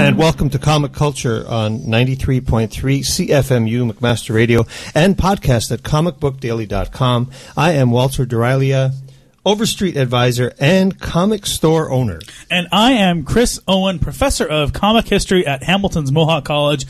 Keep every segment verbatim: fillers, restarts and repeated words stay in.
And welcome to Comic Culture on ninety-three point three C F M U McMaster Radio and podcast at comic book daily dot com. I am Walter Durilia, Overstreet advisor and comic store owner. And I am Chris Owen, professor of comic history at Hamilton's Mohawk College.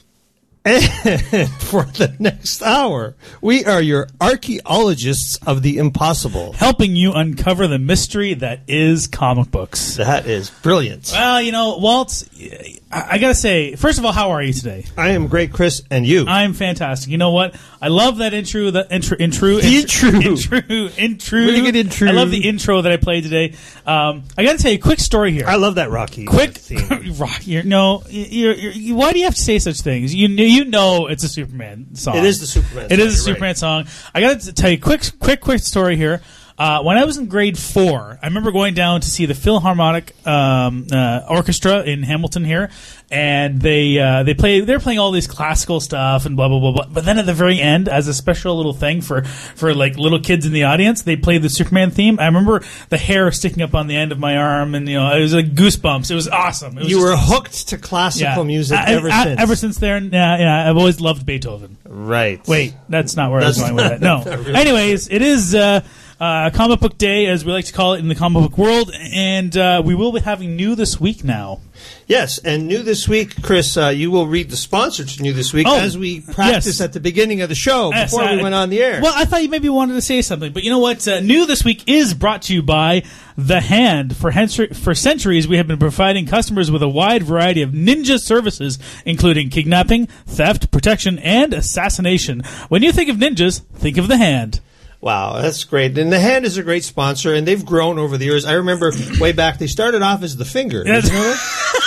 And for the next hour, we are your archaeologists of the impossible. Helping you uncover the mystery that is comic books. That is brilliant. Well, you know, Walt, I, I got to say, first of all, how are you today? I am great, Chris, and you? I am fantastic. You know what? I love that intro. That intro, intro, the intro, intro, intro. Really good intro. I love the intro that I played today. Um, I got to tell you a quick story here. I love that Rocky. Quick, theme. Rocky. No, you're, you're, you, why do you have to say such things? You you know it's a Superman song. It is the Superman. It song, is a Superman right. song. I got to tell you a quick, quick, quick story here. Uh, when I was in grade four, I remember going down to see the Philharmonic um, uh, Orchestra in Hamilton here, and they uh, they play they're playing all these classical stuff and blah blah blah blah. But then at the very end, as a special little thing for, for like little kids in the audience, they played the Superman theme. I remember the hair sticking up on the end of my arm, and you know it was like goosebumps. It was awesome. It was you were awesome. hooked to classical yeah. music I, ever I, since. Ever since then, yeah, yeah, I've always loved Beethoven. Right. Wait, that's not where that's I was going with that. No. Really Anyways, it is. Uh, Uh, comic book day, as we like to call it in the comic book world, and uh, we will be having new this week now. Yes, and new this week, Chris, uh, you will read the sponsor to new this week oh, as we practiced yes. at the beginning of the show yes, before uh, we went on the air. Well, I thought you maybe wanted to say something, but you know what? Uh, new this week is brought to you by The Hand. For, hen- for centuries, we have been providing customers with a wide variety of ninja services, including kidnapping, theft, protection, and assassination. When you think of ninjas, think of The Hand. Wow, that's great. And The Hand is a great sponsor, and they've grown over the years. I remember way back, they started off as The Finger. Did you know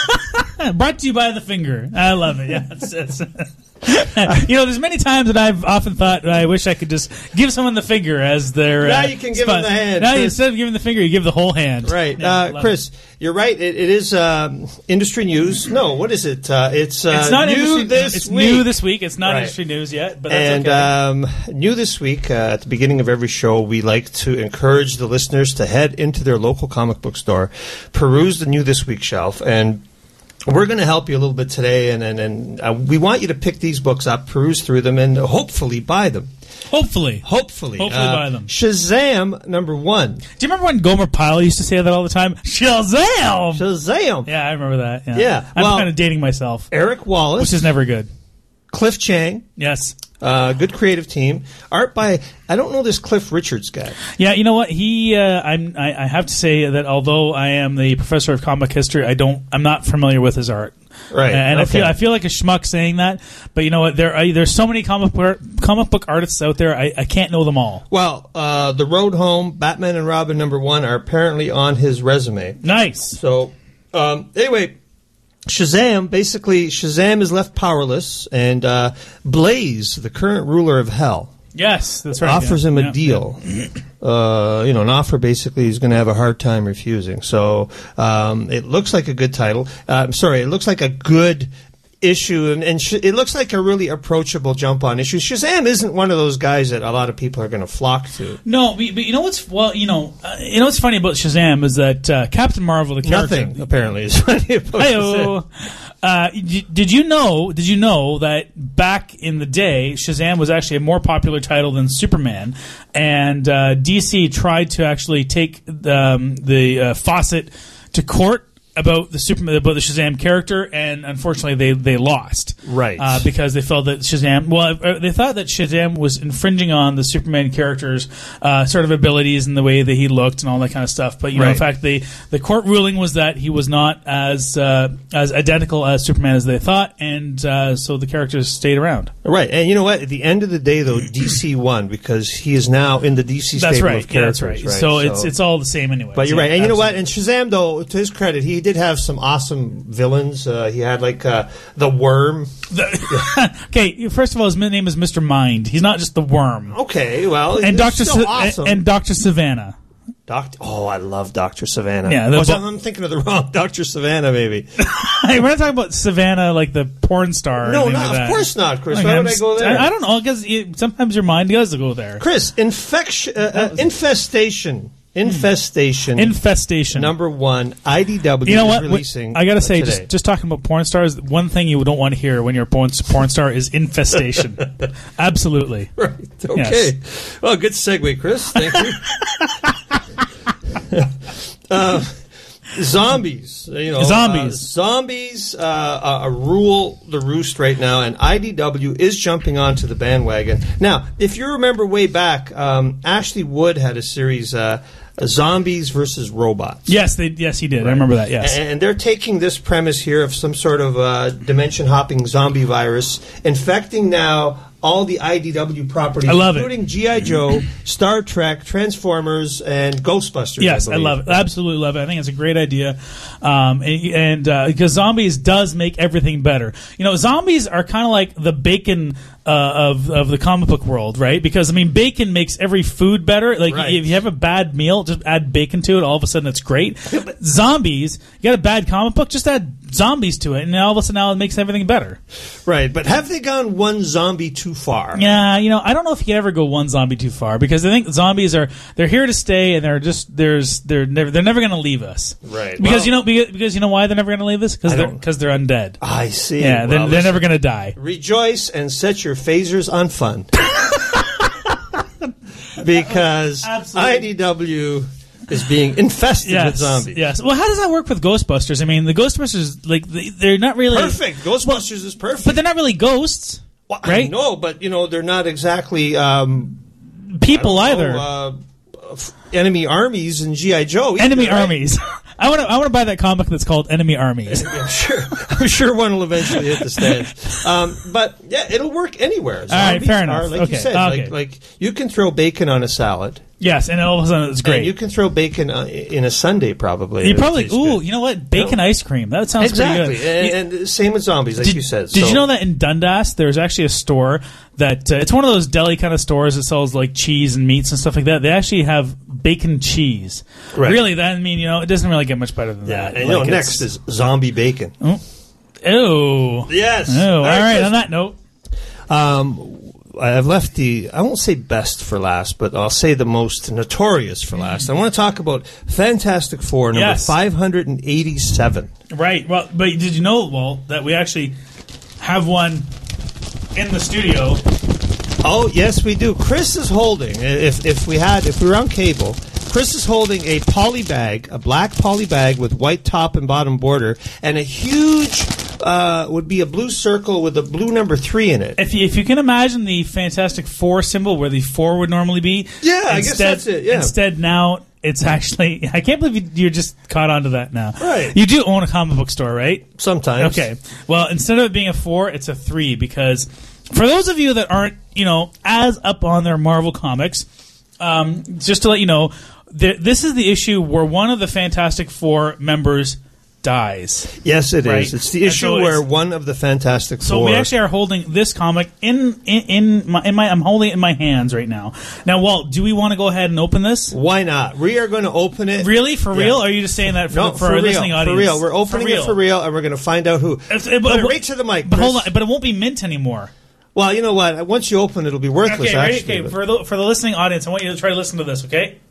that? Brought to you by The Finger. I love it. Yeah, it's, it's you know, there's many times that I've often thought I wish I could just give someone the finger as their. Now uh, you can give spot. them the hand. Now Chris. instead of giving the finger, you give the whole hand. Right, Yeah, uh, Chris. It. You're right. It, it is um, industry news. No, what is it? Uh, it's uh, it's not new industry, this it's week. new this week. It's not right. industry news yet, but that's and okay. um, new this week. Uh, at the beginning of every show, we like to encourage the listeners to head into their local comic book store, peruse the new this week shelf, and we're going to help you a little bit today, and and, and uh, we want you to pick these books up, peruse through them, and hopefully buy them. Hopefully. Hopefully. Hopefully uh, buy them. Shazam, number one. Do you remember when Gomer Pyle used to say that all the time? Shazam! Shazam. Yeah, I remember that. Yeah. Yeah, I'm well, kind of dating myself. Eric Wallace. Which is never good. Cliff Chang. Yes. Uh, good creative team. Art by, I don't know this Cliff Richards guy. Yeah, you know what? He, uh, I'm, I, I have to say that although I am the professor of comic history, I don't, I'm not familiar with his art. Right, and okay. I feel I feel like a schmuck saying that, but you know what? There are, there's so many comic book, comic book artists out there. I, I can't know them all. Well, uh, The Road Home, Batman and Robin number one are apparently on his resume. Nice. So, um, anyway, Shazam, basically, Shazam is left powerless, and uh, Blaze, the current ruler of Hell, yes, that's right. offers yeah. him a yeah. deal. Yeah. Uh, you know, an offer basically he's going to have a hard time refusing. So um, it looks like a good title. Uh, I'm sorry, it looks like a good issue, and, and sh- it looks like a really approachable jump-on issue. Shazam isn't one of those guys that a lot of people are going to flock to. No, but, but you know what's well, you know, uh, you know what's funny about Shazam is that uh, Captain Marvel, the character, Nothing apparently is funny about Hey-o. Uh, did you know? Did you know that back in the day, Shazam was actually a more popular title than Superman, and uh, D C tried to actually take um, the uh, Fawcett to court about the Superman, about the Shazam character, and unfortunately they, they lost. Right. Uh, because they felt that Shazam, well, they thought that Shazam was infringing on the Superman character's uh, sort of abilities and the way that he looked and all that kind of stuff. But you know, right. in fact, the the court ruling was that he was not as uh, as identical as Superman as they thought, and uh, so the characters stayed around. Right, and you know what? At the end of the day, though, D C won because he is now in the D C stable That's right. of characters. Yeah, that's right. right. So, so it's it's all the same anyway. But you're yeah, right, and you know absolutely. what? And Shazam, though, to his credit, he did have some awesome villains. Uh, he had like uh, the Worm. The, okay, first of all, his name is Mister Mind. He's not just the Worm. Okay, well, And Doctor still Sa- awesome. and Doctor Savannah. Doctor, oh, I love Doctor Savannah. Yeah, the oh, so bo- I'm thinking of the wrong Doctor Savannah, maybe. Hey, we're not talking about Savannah, like the porn star. Or No, anything not, like of that. course not, Chris. Okay, Why I'm would I just- go there? I, I don't know, because sometimes your mind does go there. Chris, infection, uh, uh, infestation. Infestation. Infestation. Number one, I D W You know is what? releasing I gotta say, today. just, just talking about porn stars, one thing you don't want to hear when you're a porn, porn star is infestation. Absolutely. Right. Okay. Yes. Well, good segue, Chris. Thank you. uh, zombies. You know, Zombies. Uh, zombies uh, uh, rule the roost right now, and I D W is jumping onto the bandwagon. Now, if you remember way back, um, Ashley Wood had a series, uh, Zombies versus Robots. Yes, they, yes, he did. Right. I remember that, yes. And they're taking this premise here of some sort of uh, dimension-hopping zombie virus infecting now all the I D W properties, I love including it. G I. Joe, Star Trek, Transformers, and Ghostbusters. Yes, I, I love it. Absolutely love it. I think it's a great idea. Um, and and uh, because zombies does make everything better. You know, zombies are kind of like the bacon uh, of of the comic book world, right? Because, I mean, bacon makes every food better. Like, Right. if you have a bad meal, just add bacon to it. All of a sudden, it's great. Zombies, you got a bad comic book, just add zombies to it, and all of a sudden now it makes everything better. Right, but have they gone one zombie too far? Yeah, you know, I don't know if you can ever go one zombie too far, because I think zombies are they're here to stay, and they're just there's they're never they're never going to leave us. Right. Because Well- you know because, because you know why they're never going to leave us? Because I they're don't- because they're undead. I see. Yeah, Well, they're, they're listen, never going to die. Rejoice and set your phasers on fun. Because Absolutely. I D W is being infested with Yes, zombies. yes. Well, how does that work with Ghostbusters? I mean, the Ghostbusters, like, they, they're not really Perfect. Ghostbusters is perfect. but they're not really ghosts, Well, right? No, but you know they're not exactly um, People I don't either. know, uh, f- enemy armies and G I. Joe. either, Enemy right? armies. I want to. I want to buy that comic that's called Enemy Armies. I'm sure. I'm sure one will eventually hit the stands. Um, but yeah, it'll work anywhere. Zombies right, fair enough. Are, like Okay, you said, okay. like, like you can throw bacon on a salad. Yes, and all of a sudden it's great. And you can throw bacon uh, in a sundae, probably. You and it probably tastes ooh, good. you know what? Bacon No. ice cream. That sounds Exactly, pretty good. You- and, and same with zombies, like did, you said. Did So- you know that in Dundas there's actually a store that uh, it's one of those deli kind of stores that sells like cheese and meats and stuff like that. They actually have bacon cheese. Right. Really, that I mean, you know, it doesn't really get much better than Yeah, that. and you know, Like, next it's- is zombie bacon. Ew. Yes. Oh, all right. Chris. On that note, Um, I've left the, I won't say best for last, but I'll say the most notorious for last. I want to talk about Fantastic Four, number Yes. five hundred eighty-seven. right? Well, but did you know, Walt, that we actually have one in the studio? Oh, yes, we do. Chris is holding, if, if we had, if we were on cable, Chris is holding a poly bag, a black poly bag with white top and bottom border, and a huge, uh, would be a blue circle with a blue number three in it. If you, if you can imagine the Fantastic Four symbol where the four would normally be, Yeah, I guess that's it, yeah. Instead, now it's actually. I can't believe you, you're just caught onto that now. Right. You do own a comic book store, right? Sometimes. Okay. Well, instead of it being a four, it's a three because for those of you that aren't, you know, as up on their Marvel comics, um, just to let you know, th- this is the issue where one of the Fantastic Four members dies. Yes, it is. Right. It's the And issue so it's- where one of the Fantastic So Four. we actually are holding this comic in in in my, in my I'm holding it in my hands right now. Now, Walt, do we want to go ahead and open this? Why not? We are going to open it. Really, for Yeah. real? Or are you just saying that for, No, the, for, for, our real. listening audience? For real. We're opening for real. it for real, and we're going to find out who. It's- it- Put it but- right to the mic, But Chris. hold on, but it won't be mint anymore. Well, you know what? Once you open it, it'll be worthless, Okay, ready? actually. Okay, but- for the for the listening audience, I want you to try to listen to this. Okay.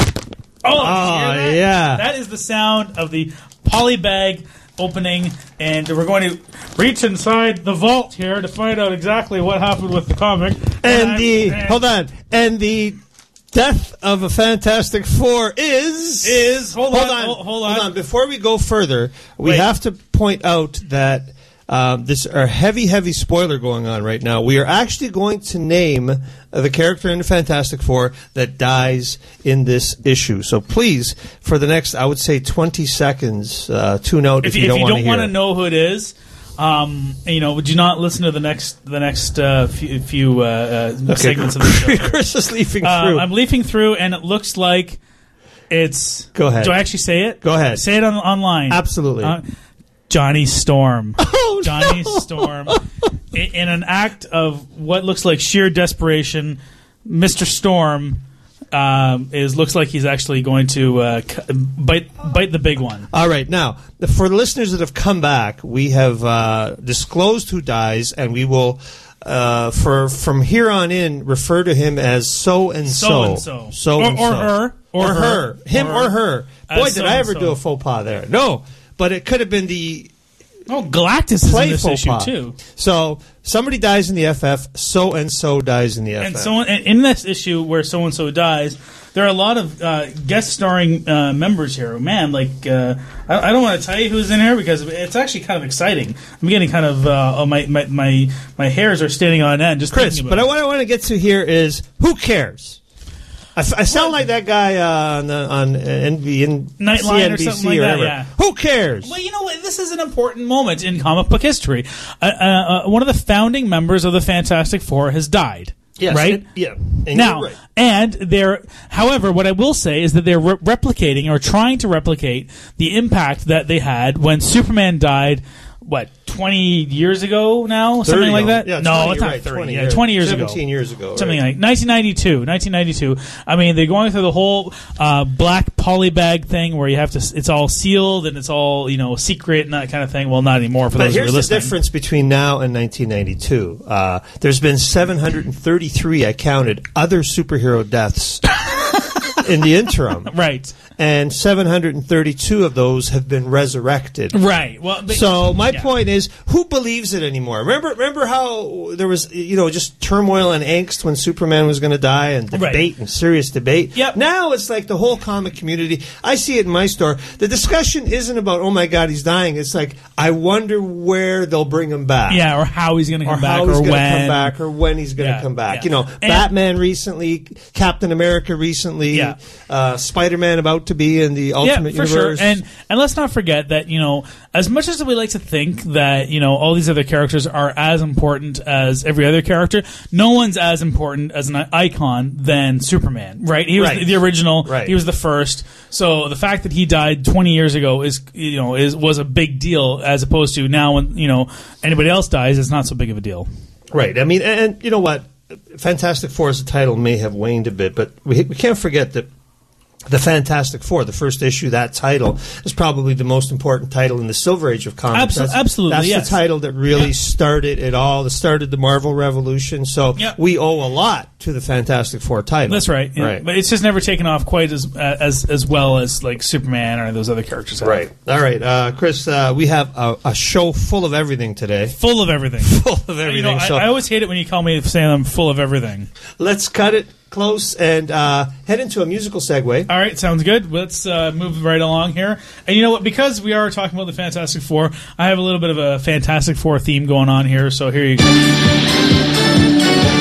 Oh, did you Oh, hear that? yeah. That is the sound of the poly bag opening, and we're going to reach inside the vault here to find out exactly what happened with the comic. and I'm- the and- hold on, and the death of a Fantastic Four is Is- hold on, on, hold- hold on. Before we go further, we Wait. have to point out that. Um, this are heavy, heavy spoiler going on right now. We are actually going to name uh, the character in the Fantastic Four that dies in this issue. So please, for the next, I would say, twenty seconds, uh, tune out if, if, you don't if you want don't to want hear to it. know who it is, um, you know, would you not listen to the next the next uh, few, few uh, uh, segments of the show? Chris is leafing through. Um, I'm leafing through, and it looks like it's. Go ahead. Do I actually say it? Go ahead. Say it on online. Absolutely. Uh, Johnny Storm. Oh, Johnny no. Storm. In, in an act of what looks like sheer desperation, Mister Storm um, is looks like he's actually going to uh, c- bite bite the big one. All right. Now, the- for the listeners that have come back, we have uh, disclosed who dies, and we will uh, for from here on in, refer to him as so and so, So and so. so Or- and or so. her. Or her. him Or or her. as Boy, did so I and ever so. do a faux pas there? No, but it could have been the Oh, Galactus is in play this faux issue pas. too. So somebody dies in the F F, so and so dies in the F F. And so and in this issue where so and so dies, there are a lot of uh, guest starring uh, members here. Man, like uh, I, I don't want to tell you who's in here because it's actually kind of exciting. I'm getting kind of uh, oh, my, my my my hairs are standing on end just Chris, thinking but about what I want to get to here is who cares? I, f- I sound like that guy uh, on the, on N B N Nightline or something like that, whatever. yeah. Who cares? Well, you know what? This is an important moment in comic book history. Uh, uh, uh, one of the founding members of the Fantastic Four has died. Yes, right? it- yeah. And Now, you're right. and they're, however, what I will say is that they're re- replicating or trying to replicate the impact that they had when Superman died. What, twenty years ago now? Something thirty like ago. that? Yeah, no, twenty, it's not right, thirty. twenty yeah, years. twenty years ago. seventeen years ago. Something right. like nineteen ninety-two. nineteen ninety-two. I mean, they're going through the whole uh, black polybag thing where you have to. It's all sealed and it's all you know secret and that kind of thing. Well, not anymore for But those who are here's the listening. difference between now and nineteen ninety-two. Uh, there's been seven hundred thirty-three, I counted, other superhero deaths in the interim. Right. And seven hundred thirty-two of those have been resurrected. Right. Well, but, So my yeah. point is, who believes it anymore? Remember, remember how there was, you know, just turmoil and angst when Superman was going to die, and debate Right. and serious debate. Yep. Now it's like the whole comic community. I see it in my store. The discussion isn't about, oh my God, he's dying. It's like, I wonder where they'll bring him back. Yeah, or how he's going to Or come back, how he's or going to when. come back, or when he's going to Yeah, come back. yeah. You know, And- Batman recently, Captain America recently, Yeah. uh, Spider-Man about to be in the Ultimate Yeah, for Universe. sure. And and let's not forget that you know, as much as we like to think that you know all these other characters are as important as every other character, no one's as important as an icon than Superman, right? He was Right. the, the original. Right. He was the first. So the fact that he died twenty years ago is you know is was a big deal as opposed to now when you know anybody else dies, it's not so big of a deal. Right. I mean, and, and you know what? Fantastic Four as a title may have waned a bit, but we, we can't forget that the Fantastic Four, the first issue, that title is probably the most important title in the Silver Age of comics. Absol- that's, absolutely, That's yes. the title that really Yeah. started it all. That started the Marvel Revolution. So Yeah. we owe a lot to the Fantastic Four title. That's right. Yeah. Right. But it's just never taken off quite as uh, as as well as like Superman or those other characters have. Right. All right, uh, Chris. Uh, we have a, a show full of everything today. Full of everything. Full of everything. You know, I, so I always hate it when you call me saying I'm full of everything. let's cut it close and uh, head into a musical segue. All right, sounds good. Let's uh, move right along here. And you know what? Because we are talking about the Fantastic Four, I have a little bit of a Fantastic Four theme going on here. So here you go.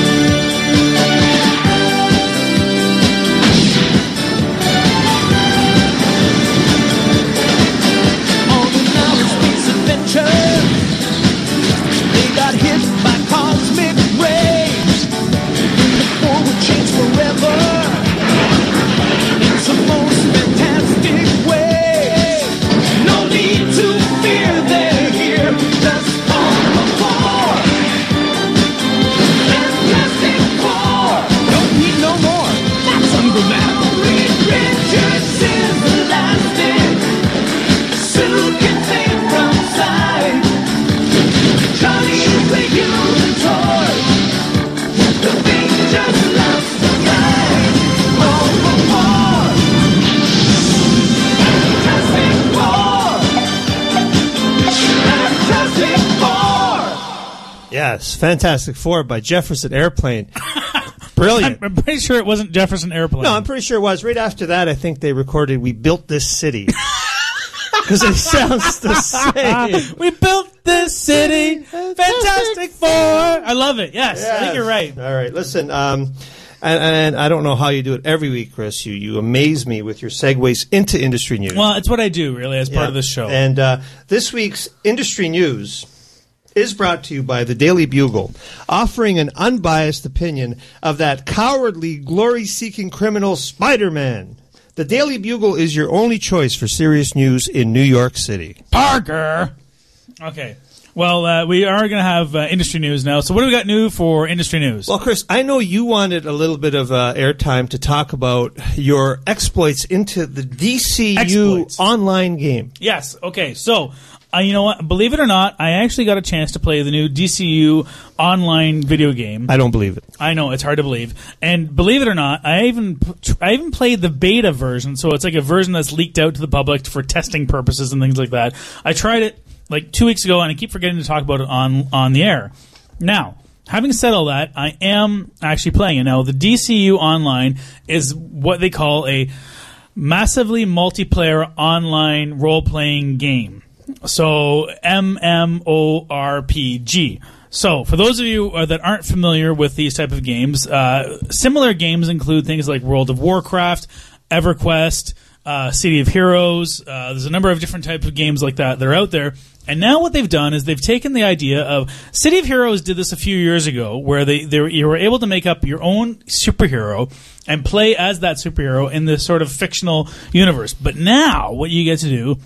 On an outer space adventure, they got hit by cosmic rays. The four would change forever in some most fantastic way. No need to fear, they're here. Just on the floor. Fantastic Four. Don't need no more. That's ungrammatical. Reed Richards is elastic. Suit contained from side. Johnny's the human toy. The thing just loves to ride. Overboard. Fantastic Four. Fantastic Four. Yes, Fantastic Four by Jefferson Airplane. Brilliant. I'm pretty sure it wasn't Jefferson Airplane. No, I'm pretty sure it was. Right after that, I think they recorded "We Built This City" because it sounds the same. we built this city. Fantastic Four. I love it. Yes, I think you're right. All right, listen. Um, and, and I don't know how you do it every week, Chris. You you amaze me with your segues into industry news. Well, it's what I do, really, as part Yeah. of this show. And uh, this week's industry news is brought to you by the Daily Bugle, offering an unbiased opinion of that cowardly, glory-seeking criminal Spider-Man. The Daily Bugle is your only choice for serious news in New York City. Parker. Okay. Well, uh, we are going to have uh, industry news now. So what do we got new for industry news? Well, Chris, I know you wanted a little bit of uh, airtime to talk about your exploits into the D C U Exploits. online game. Yes. Okay. So, uh, you know what? Believe it or not, I actually got a chance to play the new D C U online video game. I don't believe it. I know, it's hard to believe. And believe it or not, I even I even played the beta version, so it's like a version that's leaked out to the public for testing purposes and things like that. I tried it like two weeks ago, and I keep forgetting to talk about it on, on the air. Now, having said all that, I am actually playing it. Now, the D C U Online is what they call a massively multiplayer online role-playing game. So, M M O R P G. So, for those of you uh, that aren't familiar with these type of games, uh, similar games include things like World of Warcraft, EverQuest, uh, City of Heroes. Uh, there's a number of different types of games like that that are out there. And now what they've done is they've taken the idea of City of Heroes did this a few years ago, where they, they were, you were able to make up your own superhero and play as that superhero in this sort of fictional universe. But now what you get to do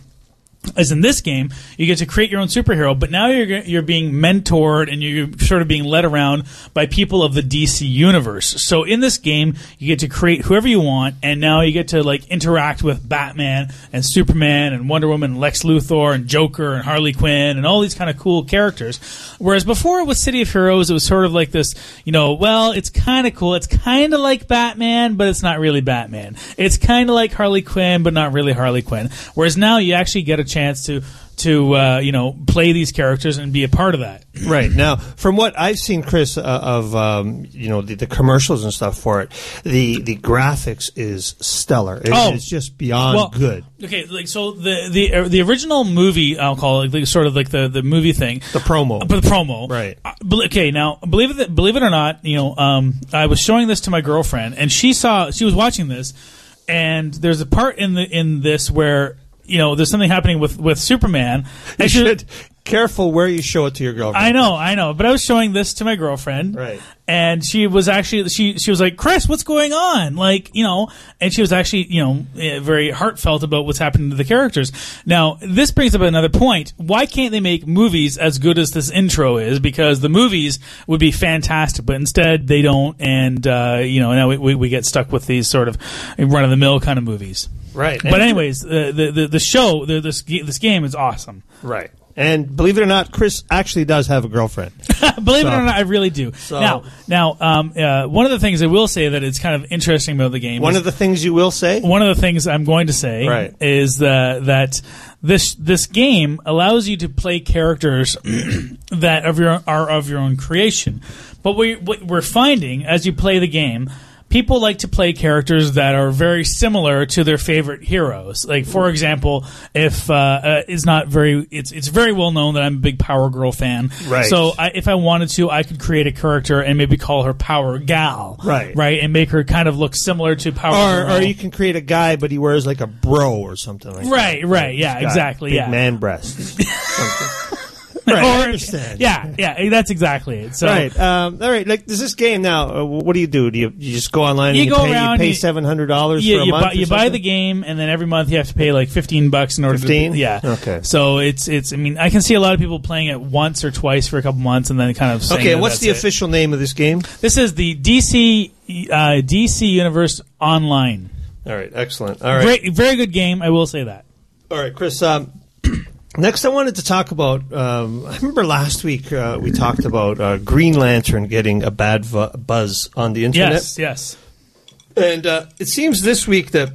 is in this game, you get to create your own superhero, but now you're you're being mentored and you're sort of being led around by people of the D C universe. So in this game, you get to create whoever you want, and now you get to like interact with Batman and Superman and Wonder Woman and Lex Luthor and Joker and Harley Quinn and all these kind of cool characters. Whereas before with City of Heroes, it was sort of like this, you know, well, it's kind of cool. It's kind of like Batman, but it's not really Batman. It's kind of like Harley Quinn, but not really Harley Quinn. Whereas now you actually get a chance to to uh, you know play these characters and be a part of that. Right. Now, from what I've seen, Chris, uh, of um, you know the, the commercials and stuff for it, the the graphics is stellar. It, Oh. It's just beyond Well, good. Okay, like so the the uh, the original movie, I'll call it like, sort of like the, the movie thing, The promo. but the promo, Right. Uh, bel- okay, now believe it believe it or not, you know, um, I was showing this to my girlfriend, and she saw she was watching this, and there's a part in the in this where, you know, there's something happening with, with Superman. You And she- should careful where you show it to your girlfriend. I know, I know, but I was showing this to my girlfriend, Right. And she was actually she she was like, "Chris, what's going on?" Like, you know, and she was actually, you know, eh, very heartfelt about what's happening to the characters. Now, this brings up another point. Why can't they make movies as good as this intro is? Because the movies would be fantastic, but instead they don't, and uh, you know, now we, we we get stuck with these sort of run of the mill kind of movies. Right. But anyways, uh, the the the show, the, this ge- this game is awesome. Right. And believe it or not, Chris actually does have a girlfriend. Believe So- it or not, I really do. So- now, now, um, uh, one of the things I will say that it's kind of interesting about the game. One is, of the things you will say? one of the things I'm going to say Right. is the, that this this game allows you to play characters that of your are of your own creation. But we, what we're finding as you play the game, people like to play characters that are very similar to their favorite heroes. Like, for example, if uh, uh, it's not very, it's it's very well known that I'm a big Power Girl fan. Right. So I, if I wanted to, I could create a character and maybe call her Power Gal. Right. Right, and make her kind of look similar to Power Or, Girl. or you can create a guy, but he wears like a bro or something like that. Right, right, yeah, He's got exactly, big yeah. man breasts. Something. Right, I Or- understand. Yeah, yeah, that's exactly it. So, Right. Um, all right. Like, there's this game now. Uh, what do you do? Do you, you just go online You and you go pay, around, you pay you- seven hundred dollars you, for a you month? buy, or you buy something? the game, and then every month you have to pay like fifteen bucks in order fifteen? to. Yeah. Okay. So it's it's. I mean, I can see a lot of people playing it once or twice for a couple months, and then kind of. Saying Okay. that What's that's the it. official name of this game? This is the D C uh, D C Universe Online. All right. Excellent. All right. Great, very good game. I will say that. All right, Chris. Um, next, I wanted to talk about. Um, I remember last week uh, we talked about uh, Green Lantern getting a bad vu- buzz on the internet. Yes, yes. And uh, it seems this week that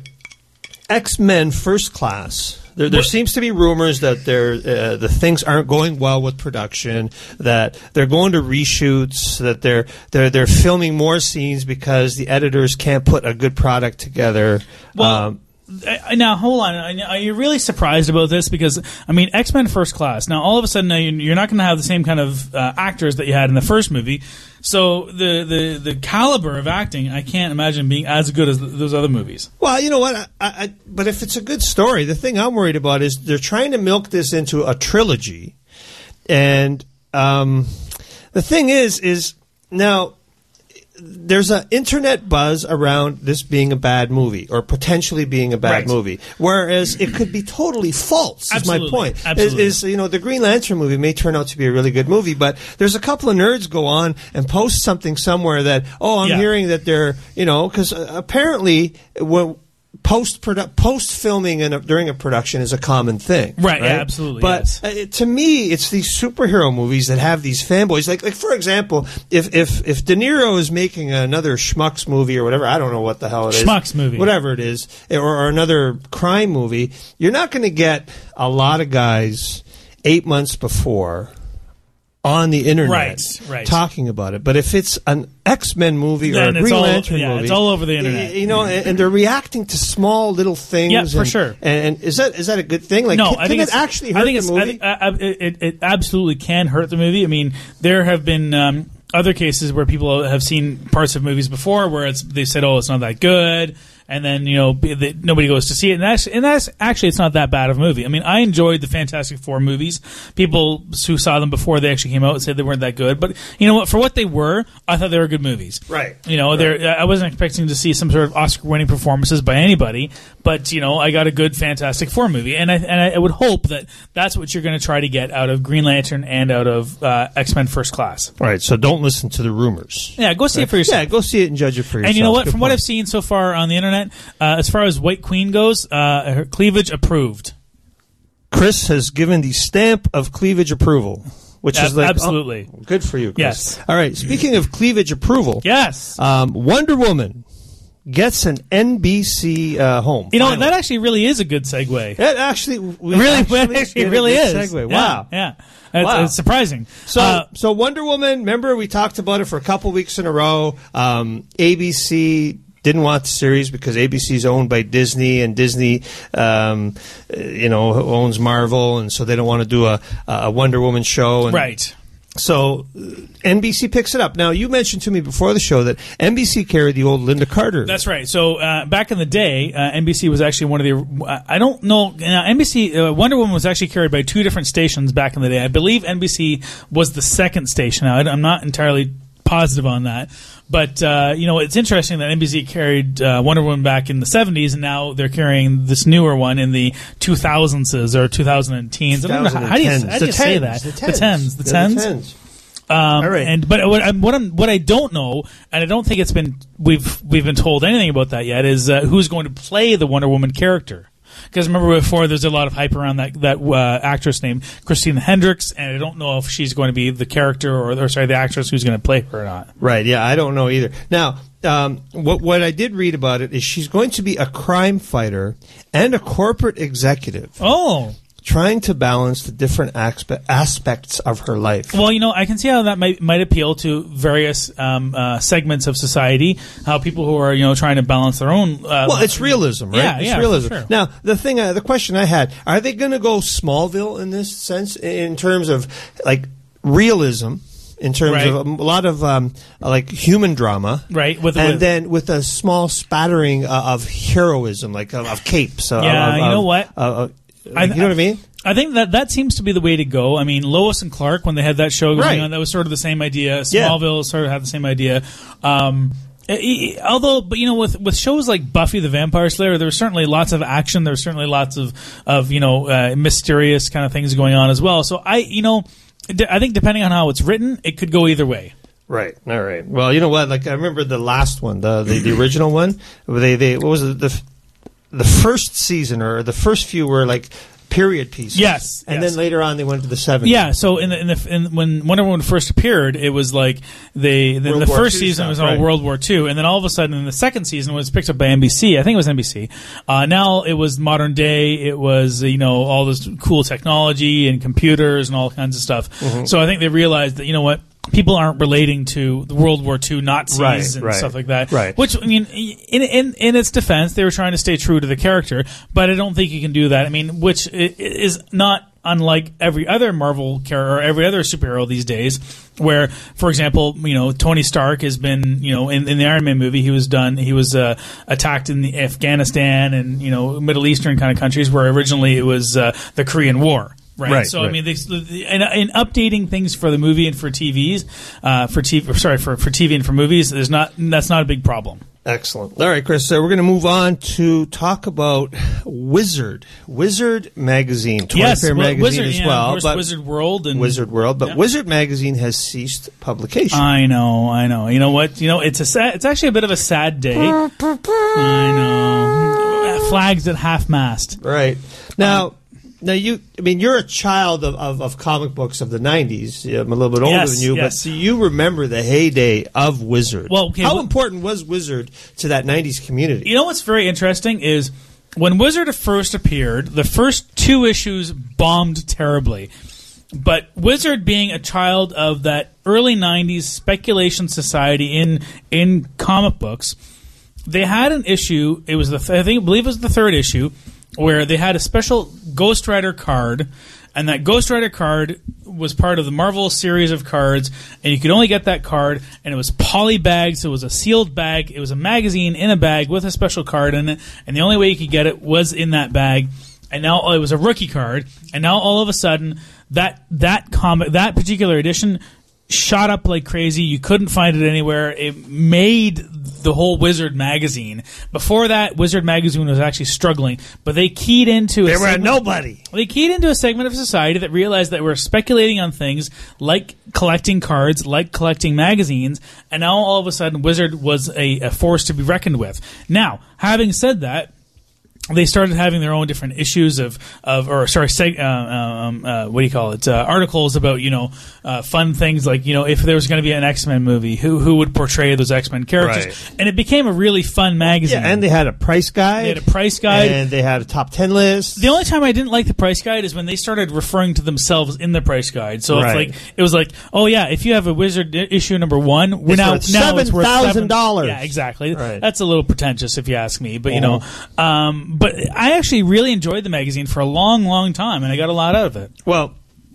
X-Men First Class, there, there seems to be rumors that they're, uh, the things aren't going well with production, that they're going to reshoots, that they're they're they're filming more scenes because the editors can't put a good product together. Well, um, Uh, Now, hold on. Are you really surprised about this? Because, I mean, X-Men First Class. Now, all of a sudden, now you're not going to have the same kind of uh, actors that you had in the first movie. So the, the, the caliber of acting, I can't imagine being as good as th- those other movies. Well, you know what? I, I, but if it's a good story, the thing I'm worried about is they're trying to milk this into a trilogy, and um, the thing is, is now there's an internet buzz around this being a bad movie or potentially being a bad Right. movie, whereas it could be totally false. Absolutely. Is my point. Absolutely. Is, is you know the Green Lantern movie may turn out to be a really good movie, but there's a couple of nerds go on and post something somewhere that oh I'm Yeah. hearing that they're you know because uh, apparently when post post filming and during a production is a common thing, Right, yeah, absolutely, But yes. uh, to me, it's these superhero movies that have these fanboys. Like, like for example, if if if De Niro is making another schmucks movie or whatever, I don't know what the hell it is, Schmucks movie. whatever it is, or, or another crime movie, you're not going to get a lot of guys eight months before on the internet Right, right. talking about it. But if it's an X-Men movie or Then a it's Green all- Lantern yeah, movie, it's all over the internet. y- You know, and, and they're reacting to small little things. Yeah, for and, sure. And, and is that is that a good thing? Like, no, can, I think can it's it actually hurt I think the it's, movie? I think, uh, uh, it, it absolutely can hurt the movie. I mean, there have been um, other cases where people have seen parts of movies before where it's they said, "Oh, it's not that good," and then you know b- the, nobody goes to see it, and that's and that's actually it's not that bad of a movie. I mean, I enjoyed the Fantastic Four movies. People who saw them before they actually came out said they weren't that good, but you know what? For what they were, I thought they were good movies. Right. You know, Right. they're I wasn't expecting to see some sort of Oscar-winning performances by anybody, but you know, I got a good Fantastic Four movie, and I and I would hope that that's what you're going to try to get out of Green Lantern and out of uh, X-Men First Class. All right, so don't listen to the rumors. Yeah, go see it for yourself. Yeah, go see it and judge it for yourself. And you know what? Good From what point. I've seen so far on the internet, uh, as far as White Queen goes, uh, her cleavage approved. Chris has given the stamp of cleavage approval, which Ab- is like absolutely. oh, good for you, Chris. Yes. All right. Speaking of cleavage approval, Yes. um, Wonder Woman gets an N B C uh, home. You know, Finally. that actually really is a good segue. That actually, we really, actually, it actually did a really good is. Segue. Yeah, Wow. Yeah. It's, Wow. it's surprising. So, Uh, so Wonder Woman. Remember, we talked about it for a couple weeks in a row. Um, A B C didn't want the series because A B C is owned by Disney, and Disney, um, uh, you know, owns Marvel, and so they don't want to do a, a Wonder Woman show. And right. So uh, N B C picks it up. Now, you mentioned to me before the show that N B C carried the old Linda Carter. That's right. So uh, back in the day, uh, N B C was actually one of the. Uh, I don't know. Uh, N B C uh, Wonder Woman was actually carried by two different stations back in the day. I believe N B C was the second station. Now, I- I'm not entirely positive on that, but uh, you know, it's interesting that N B C carried uh, Wonder Woman back in the seventies, and now they're carrying this newer one in the two thousands or two thousand teens. I don't know how, how do you, how do you say that? The The tens. The Yeah, tens. the tens. Um, All right. And but what I'm, what I'm what I don't know, and I don't think it's been we've we've been told anything about that yet, is uh, who's going to play the Wonder Woman character. Because remember before, there's a lot of hype around that that uh, actress named Christina Hendricks, and I don't know if she's going to be the character or, or sorry, the actress who's going to play her or not. Right, yeah, I don't know either. Now, um, what what I did read about it is she's going to be a crime fighter and a corporate executive, Oh. trying to balance the different aspe- aspects of her life. Well, you know, I can see how that might might appeal to various um, uh, segments of society. How people who are you know trying to balance their own. Uh, Well, it's realism, right? Yeah, it's yeah, for realism. sure. Now, the thing, uh, the question I had: are they going to go Smallville in this sense, in terms of like realism, in terms Right. of a lot of um, like human drama, Right, with- and with- then with a small spattering uh, of heroism, like of, of capes. Uh, Yeah, of, you know of- what? Uh, uh, I- you know what I mean? I think that that seems to be the way to go. I mean, Lois and Clark, when they had that show going Right. on, that was sort of the same idea. Yeah. Smallville sort of had the same idea. Um, e- e- although, but you know, with with shows like Buffy the Vampire Slayer, there was certainly lots of action. There was certainly lots of of you know uh, mysterious kind of things going on as well. So I, you know, d- I think depending on how it's written, it could go either way. Right. All right. Well, you know what? Like I remember the last one, the the, the original one. They they what was it? The the first season or the first few were like period pieces. Yes, And yes. then later on they went to the seventies. Yeah, so in the, in the in, when Wonder Woman first appeared, it was like they the, World the War first Two season stuff, was all right. World War Two, and then all of a sudden, in the second season, was picked up by N B C. I think it was N B C. Uh, now it was modern day. It was you know all this cool technology and computers and all kinds of stuff. Mm-hmm. So I think they realized that you know what. People aren't relating to the World War Two Nazis Right, and right, stuff like that. right. Which I mean, in, in in its defense, they were trying to stay true to the character, but I don't think you can do that. I mean, which i- is not unlike every other Marvel character or every other superhero these days, where, for example, you know, Tony Stark has been, you know, in, in the Iron Man movie, he was done, he was uh, attacked in the Afghanistan and, you know, Middle Eastern kind of countries where originally it was uh, the Korean War. Right. Right, So I right. mean, they, and, and updating things for the movie and for T Vs, uh, for T V, sorry, for, for T V and for movies, is not that's not a big problem. Excellent. All right, Chris. So we're going to move on to talk about Wizard, Wizard magazine, Toy Yes, Fair Wi- magazine Wizard, as yeah, well. of course, but Wizard World and Wizard World, but Yeah. Wizard magazine has ceased publication. I know, I know. You know what? You know, it's a sad, it's actually a bit of a sad day. I know. Flags at half mast. Right. Now, now you, I mean, you're a child of, of, of comic books of the nineties. I'm a little bit older Yes, than you, yes. but do you remember the heyday of Wizard? Well, okay, How well- important was Wizard to that nineties community? You know what's very interesting is when Wizard first appeared, the first two issues bombed terribly. But Wizard, being a child of that early nineties speculation society in in comic books, they had an issue. It was the th- I think I believe it was the third issue where they had a special Ghost Rider card, and that Ghost Rider card was part of the Marvel series of cards, and you could only get that card, and it was poly bagged, so it was a sealed bag. It was a magazine in a bag with a special card in it, and the only way you could get it was in that bag. And now oh, it was a rookie card, and now all of a sudden that that comic that particular edition shot up like crazy. You couldn't find it anywhere. It made the whole Wizard magazine. Before that, Wizard magazine was actually struggling, but they keyed into a They were a segment- nobody. They keyed into a segment of society that realized that we're speculating on things like collecting cards, like collecting magazines, and now all of a sudden Wizard was a, a force to be reckoned with. Now, having said that, they started having their own different issues of, of or sorry, seg, uh, um, uh, what do you call it? Uh, articles about, you know, uh, fun things like, you know, if there was going to be an X-Men movie, who who would portray those X-Men characters? Right. And it became a really fun magazine. Yeah, and they had a price guide. They had a price guide. And they had a top ten list. The only time I didn't like the price guide is when they started referring to themselves in the price guide. So Right. it's like it was like, oh yeah, if you have a Wizard i- issue number one, we're It's now worth now it's worth seven thousand dollars. Yeah, exactly. Right. That's a little pretentious if you ask me, but you know, Oh. um, but I actually really enjoyed the magazine for a long, long time, and I got a lot out of it. Well,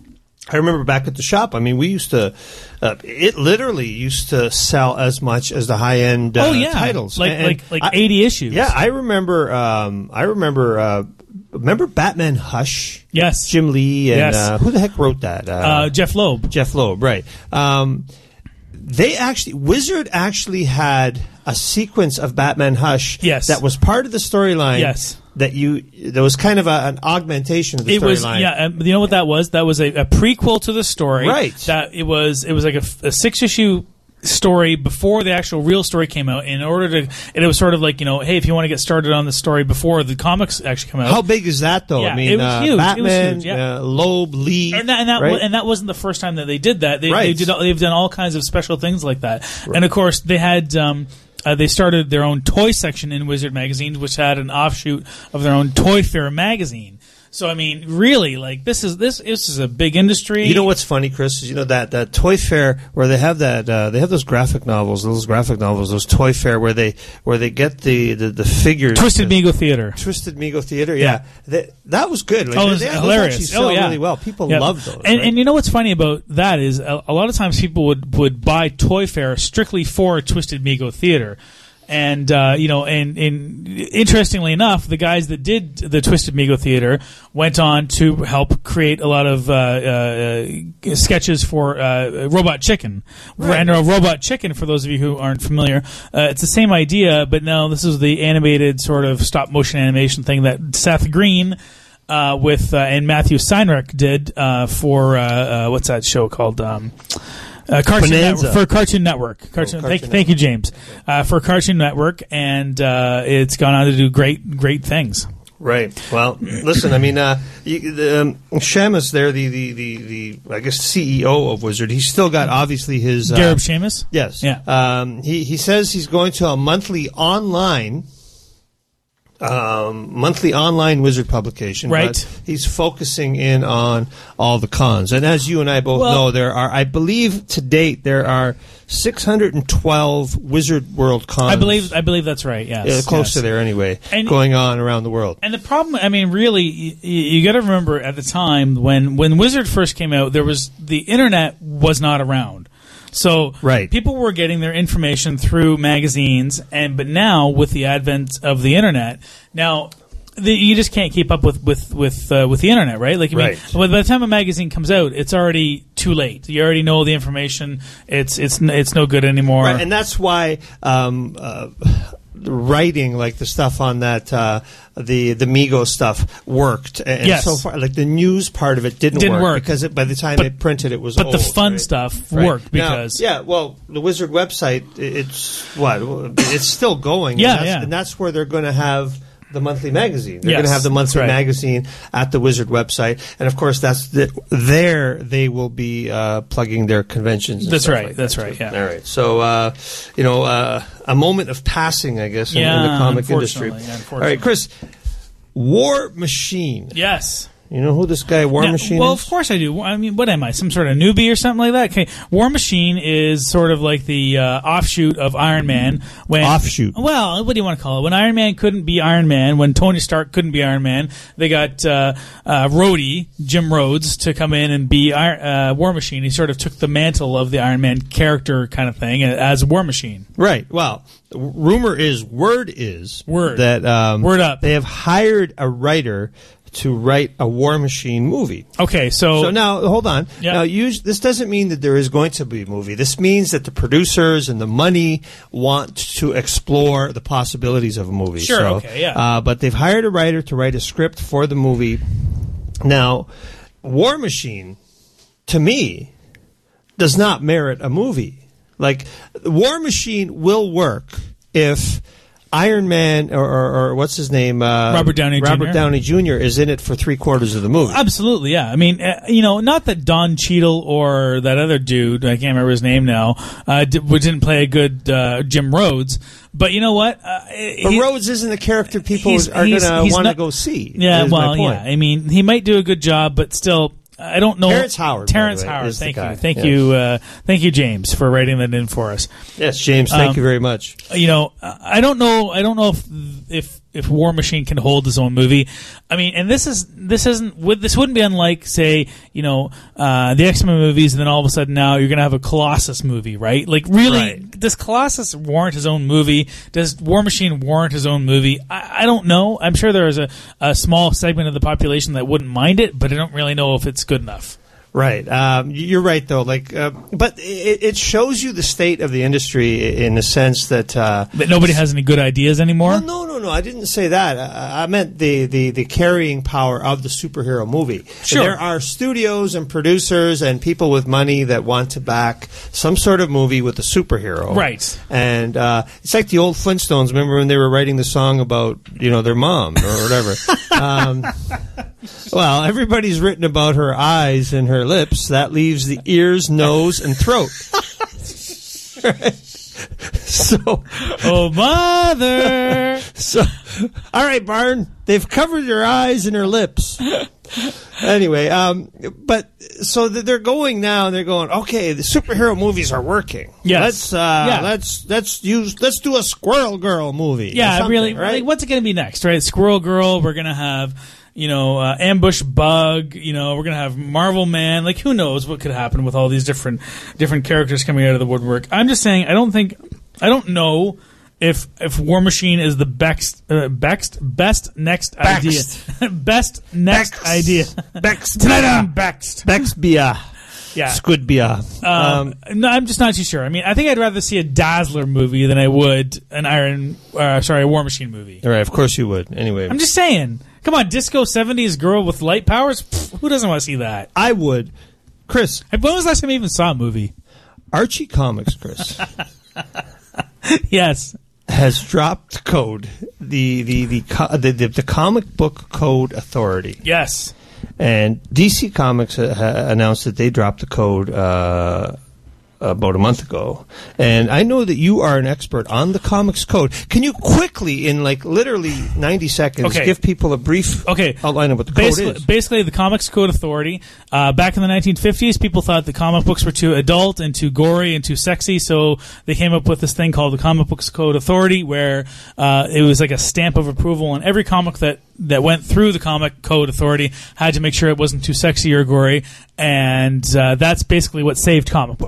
I remember back at the shop. I mean, we used to. Uh, it literally used to sell as much as the high end uh, oh yeah, titles, like And- like like I- eighty issues. Yeah, I remember. Um, I remember. Uh, remember Batman Hush? Yes. Jim Lee and Yes. uh, who the heck wrote that? Uh, uh, Jeff Loeb. Jeff Loeb, right? Um, they actually Wizard actually had a sequence of Batman Hush. Yes. that was part of the storyline. Yes. that you there was kind of a, an augmentation of the It was storyline. yeah. Um, you know what that was? That was a, a prequel to the story. Right. That it was. It was like a, f- a six issue story before the actual real story came out. In order to, and it was sort of like, you know, hey, if you want to get started on the story before the comics actually come out. How big is that, though? Yeah, I mean, it was uh, huge. It was Batman, huge, yeah. uh, Loeb, Lee, And that, and that, right? wa- and that wasn't the first time that they did that. They, Right. they did, they've done all kinds of special things like that. And of course, they had um, uh, they started their own toy section in Wizard magazine, which had an offshoot of their own Toy Fair magazine. So I mean, really, like this is this this is a big industry. You know what's funny, Chris? Is you know that, that Toy Fair where they have that uh, they have those graphic novels, those graphic novels, those Toy Fair where they where they get the the, the figures. Twisted the, Migo Theater. Twisted Migo Theater, yeah, That, that was good. Like, Oh, it was they, those hilarious. actually sell Oh, yeah. really well. People Yeah. love those. And, right? and you know what's funny about that is a, a lot of times people would, would buy Toy Fair strictly for Twisted Migo Theater. And, uh, you know, and, and interestingly enough, the guys that did the Twisted Migo Theater went on to help create a lot of uh, uh, sketches for uh, Robot Chicken. Right. And uh, Robot Chicken, for those of you who aren't familiar, uh, it's the same idea, but now this is the animated sort of stop-motion animation thing that Seth Green uh, with uh, and Matthew Steinreich did uh, for, uh, uh, what's that show called? Um, Uh, Cartoon Bonanza. Network, for Cartoon Network. Cartoon, Cartoon thank, Network. thank you, James. Uh, for Cartoon Network, and uh, it's gone on to do great, great things. Right. Well, listen. I mean, uh, you, the, um, Shamus there, the, the, the, the I guess C E O of Wizard. He's still got obviously his uh, Gareb Shamus? Yes. Yeah. Um, he he says he's going to a monthly online. Um, monthly online Wizard publication, Right. But he's focusing in on all the cons, and as you and I both Well- know, there are, I believe, to date there are six hundred and twelve Wizard World cons. I believe, I believe that's right. Yes, yeah, close yes. to there anyway, And- going on around the world. And the problem, I mean, really, you, you got to remember at the time when when Wizard first came out, there was the internet was not around. So Right. people were getting their information through magazines, and but now with the advent of the internet, now the, you just can't keep up with with with, uh, with the internet, right? Like, I mean, Right. by the time a magazine comes out, it's already too late. You already know the information. It's it's it's no good anymore. Right, and that's why um, uh, writing, like the stuff on that, uh, the the Mego stuff worked. And Yes. so far, like the news part of it didn't, Didn't work, work. because it, by the time But- it printed, it was but old. the fun right? stuff Right. worked Now, because yeah, well, the Wizard website, i- it's what it's still going. Yeah, and that's, yeah. and that's where they're going to have the monthly magazine. They're Yes, going to have the monthly that's right. magazine at the Wizard website, and of course, that's the, there they will be uh, plugging their conventions. And That's stuff right, like that's that, right, too. yeah. All right. So, uh, you know, uh, a moment of passing, I guess, in, in Yeah, the comic industry. unfortunately, yeah, All unfortunately. right, Chris, War Machine. yes. You know who this guy War Now, Machine well, is? of course I do. I mean, what am I? Some sort of newbie or something like that? Okay, War Machine is sort of like the uh, offshoot of Iron Man. When Offshoot. Well, what do you want to call it? When Iron Man couldn't be Iron Man, when Tony Stark couldn't be Iron Man, they got uh, uh, Rhodey, Jim Rhodes, to come in and be Iron, uh, War Machine. He sort of took the mantle of the Iron Man character kind of thing as War Machine. Right. Well, w- rumor is, word is, Word. that um, Word up. they have hired a writer to write a War Machine movie. Okay, so, So now, hold on. Yeah. Now, us- this doesn't mean that there is going to be a movie. This means that the producers and the money want to explore the possibilities of a movie. Sure, So, okay, yeah. Uh, but they've hired a writer to write a script for the movie. Now, War Machine, to me, does not merit a movie. Like, War Machine will work if Iron Man or, or, or what's his name? Uh, Robert Downey Robert Junior Downey Junior is in it for three quarters of the movie. Absolutely, yeah. I mean, uh, you know, not that Don Cheadle or that other dude, I can't remember his name now, uh, did, didn't play a good uh, Jim Rhodes, but you know what? Uh, But he- Rhodes isn't the character people he's- are going he's- to he's want to not- go see. Yeah, is my well, point. yeah. I mean, he might do a good job, but still, I don't know. Terrence Howard, by the Terrence way, Howard. is the Thank guy. you, thank Yes. you, uh, thank you, James, for writing that in for us. Yes, James, thank Um, you very much. You know, I don't know. I don't know if if if War Machine can hold his own movie. I mean, and this is this isn't would this wouldn't be unlike, say, you know, uh, the X-Men movies, and then all of a sudden now you're gonna have a Colossus movie, right? Like, really, Right. does Colossus warrant his own movie? Does War Machine warrant his own movie? I, I don't know. I'm sure there is a, a small segment of the population that wouldn't mind it, but I don't really know if it's good enough. Right. Um, you're right, though. Like, uh, but it, it shows you the state of the industry in the sense that. Uh, That nobody has any good ideas anymore. well, no, no, no. I didn't say that. I, I meant the, the, the carrying power of the superhero movie. Sure. There are studios and producers and people with money that want to back some sort of movie with a superhero. Right. And uh, it's like the old Flintstones. Remember when they were writing the song about, you know, their mom or whatever? um, well, everybody's written about her eyes and her lips. That leaves the ears, nose, and throat. Right? So, Oh, mother! so, all right, Barn. They've covered her eyes and her lips. Anyway, um, but so th- they're going now. They're going. Okay, the superhero movies are working. Yes. Let's uh, Yeah. let's let's use let's do a Squirrel Girl movie. or Yeah, something, really. Right? Like, what's it going to be next, right? Squirrel Girl. We're going to have, you know, uh, Ambush Bug. You know, we're going to have Marvel Man. Like, who knows what could happen with all these different different characters coming out of the woodwork. I'm just saying, I don't think, I don't know if if War Machine is the best uh, best best next Bext. idea, best next Bext. idea. Bext. Tonight on Bext. Bexbia. Yeah. Squidbia. Um, no, I'm just not too sure. I mean, I think I'd rather see a Dazzler movie than I would an Iron, uh, sorry, a War Machine movie. All right, of course you would. Anyway, I'm just saying. Come on, disco seventies girl with light powers? Pfft, who doesn't want to see that? I would. Chris, When was the last time you even saw a movie? Archie Comics, Chris, Yes. has dropped code. The the the, co- the the the Comic Book Code Authority. Yes. And D C Comics uh, ha- announced that they dropped the code uh, about a month ago. And I know that you are an expert on the comics code. Can you quickly, in like literally ninety seconds, Okay. give people a brief Okay. outline of what the Basically, code is? basically, the Comics Code Authority. Uh, back in the nineteen fifties, people thought the comic books were too adult and too gory and too sexy, so they came up with this thing called the Comic Books Code Authority, where uh, it was like a stamp of approval, and every comic that that went through the Comic Code Authority had to make sure it wasn't too sexy or gory, and uh, that's basically what saved comic books.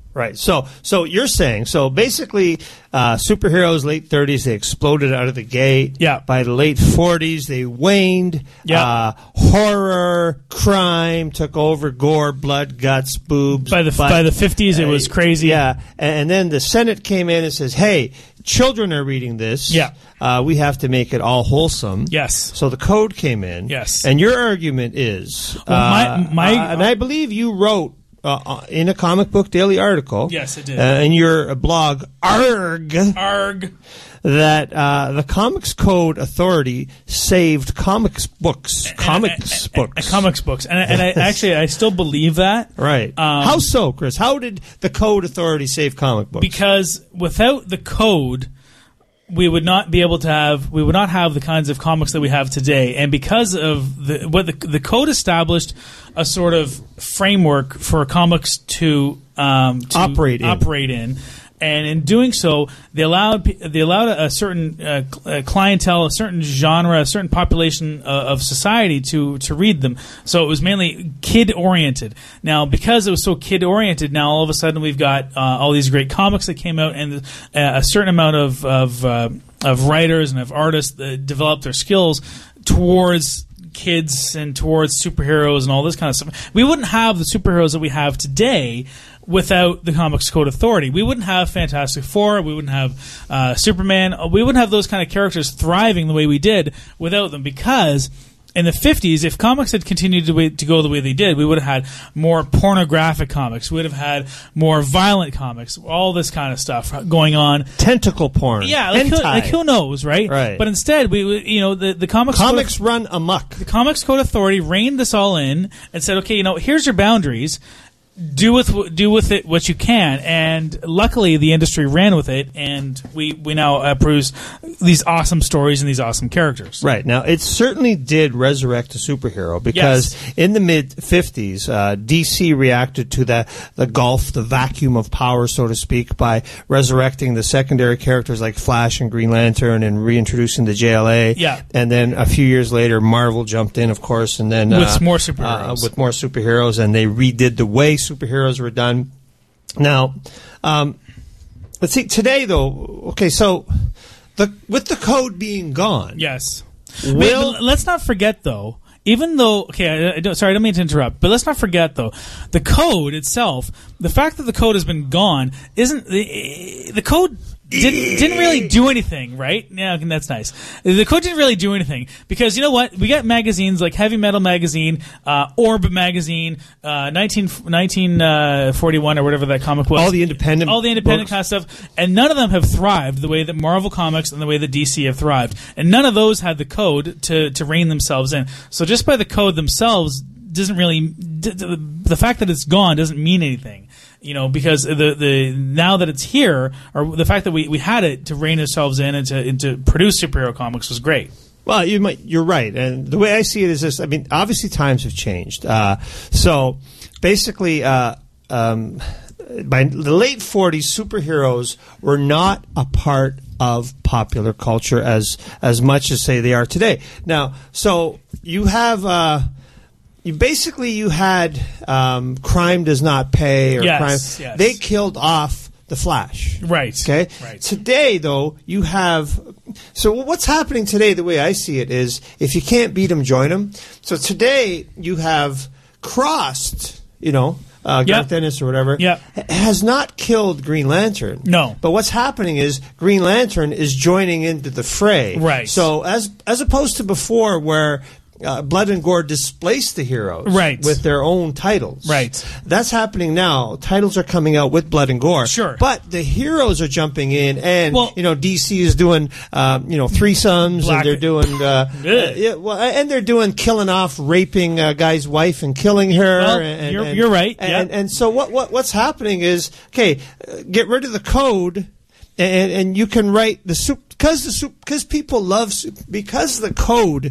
Right. So, so you're saying, so basically, uh, superheroes, late thirties, they exploded out of the gate. Yeah. By the late forties, they waned. Yeah. Uh, horror, crime took over, gore, blood, guts, boobs. By the but, by the fifties, it was crazy. Yeah. And then the Senate came in and says, hey, children are reading this. Yeah. Uh, we have to make it all wholesome. Yes. So the code came in. Yes. And your argument is, Well, my- uh, my- uh, and I believe you wrote, Uh, in a Comic Book Daily article. Yes, it did. Uh, in your blog, Arg, Arg. that uh, the Comics Code Authority saved comics books. Comics and, books. And, and comics books. And, and I actually, I still believe that. Right. Um, How so, Chris? How did the Code Authority save comic books? Because without the code, we would not be able to have we would not have the kinds of comics that we have today, and because of the what the, the code established a sort of framework for comics to, um, to Operate in. operate in. And in doing so, they allowed they allowed a, a certain uh, cl- uh, clientele, a certain genre, a certain population uh, of society to to read them. So it was mainly kid oriented. Now, because it was so kid oriented, now all of a sudden we've got uh, all these great comics that came out, and uh, a certain amount of of, uh, of writers and of artists that developed their skills towards kids and towards superheroes and all this kind of stuff. We wouldn't have the superheroes that we have today without the Comics Code Authority. We wouldn't have Fantastic Four. We wouldn't have uh, Superman. We wouldn't have those kind of characters thriving the way we did without them, because in the fifties, if comics had continued to, way, to go the way they did, we would have had more pornographic comics. We would have had more violent comics, all this kind of stuff going on. Tentacle porn. Yeah, like, who, Hentai. like who knows, right? Right. But instead, we, we you know, the, the Comics Comics Code, run amok. the Comics Code Authority reined this all in and said, okay, you know, here's your boundaries. Do with do with it what you can, and luckily the industry ran with it, and we we now uh, produce these awesome stories and these awesome characters. Right. Now, it certainly did resurrect a superhero, because Yes. in the mid-fifties, uh, D C reacted to the, the gulf, the vacuum of power, so to speak, by resurrecting the secondary characters like Flash and Green Lantern and reintroducing the J L A. Yeah. And then a few years later, Marvel jumped in, of course, and then... With uh, more superheroes. Uh, with more superheroes, and they redid the way superheroes were done. Now, um, let's see, today, though, okay, so... The, with the code being gone, Yes. Will- Wait, but let's not forget, though, even though, okay, I, I don't, sorry, I don't mean to interrupt, but let's not forget, though, the code itself, the fact that the code has been gone, isn't, the, the code didn't, didn't really do anything, right? Yeah, okay, that's nice. The code didn't really do anything, because you know what? We got magazines like Heavy Metal Magazine, uh, Orb Magazine, uh, nineteen, nineteen forty-one or whatever that comic was. all the independent all the independent books. kind of stuff, and none of them have thrived the way that Marvel Comics and the way that D C have thrived, and none of those had the code to to rein themselves in. So just by the code themselves doesn't really d- d- the fact that it's gone doesn't mean anything, you know, because the the now that it's here, or the fact that we, we had it to rein ourselves in and to and to produce superhero comics was great. Well, you might, you're right, and the way I see it is this. I mean, obviously times have changed. Uh, so basically, uh, um, by the late forties, superheroes were not a part of popular culture as as much as, say, they are today. Now, so you have. Uh, You basically you had um, Crime Does Not Pay, or Yes, crime. yes. They killed off the Flash. Right. Okay. Right. Today, though, you have. So what's happening today? The way I see it is, if you can't beat them, join them. So today you have Crossed. You know. Uh, Garth Yep. Ennis or whatever, Yep. has not killed Green Lantern. No. But what's happening is Green Lantern is joining into the fray. Right. So as as opposed to before, where uh, Blood and Gore displaced the heroes Right. with their own titles. Right. That's happening now. Titles are coming out with Blood and Gore. Sure. But the heroes are jumping in, and Well- you know D C is doing um, you know threesomes, Black- and they're doing uh, Good. uh, yeah, well, and they're doing killing off, raping a guy's wife and killing her. Well, and, you're- and- you're right, And, yeah. and, and so what, what what's happening is, okay, uh, get rid of the code. And, and you can write the soup because the soup because people love soup because the code.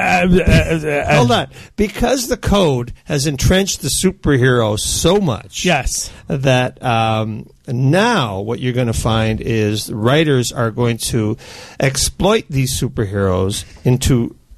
Hold on, because the code has entrenched the superhero so much. Yes. That um, now what you're going to find is writers are going to exploit these superheroes into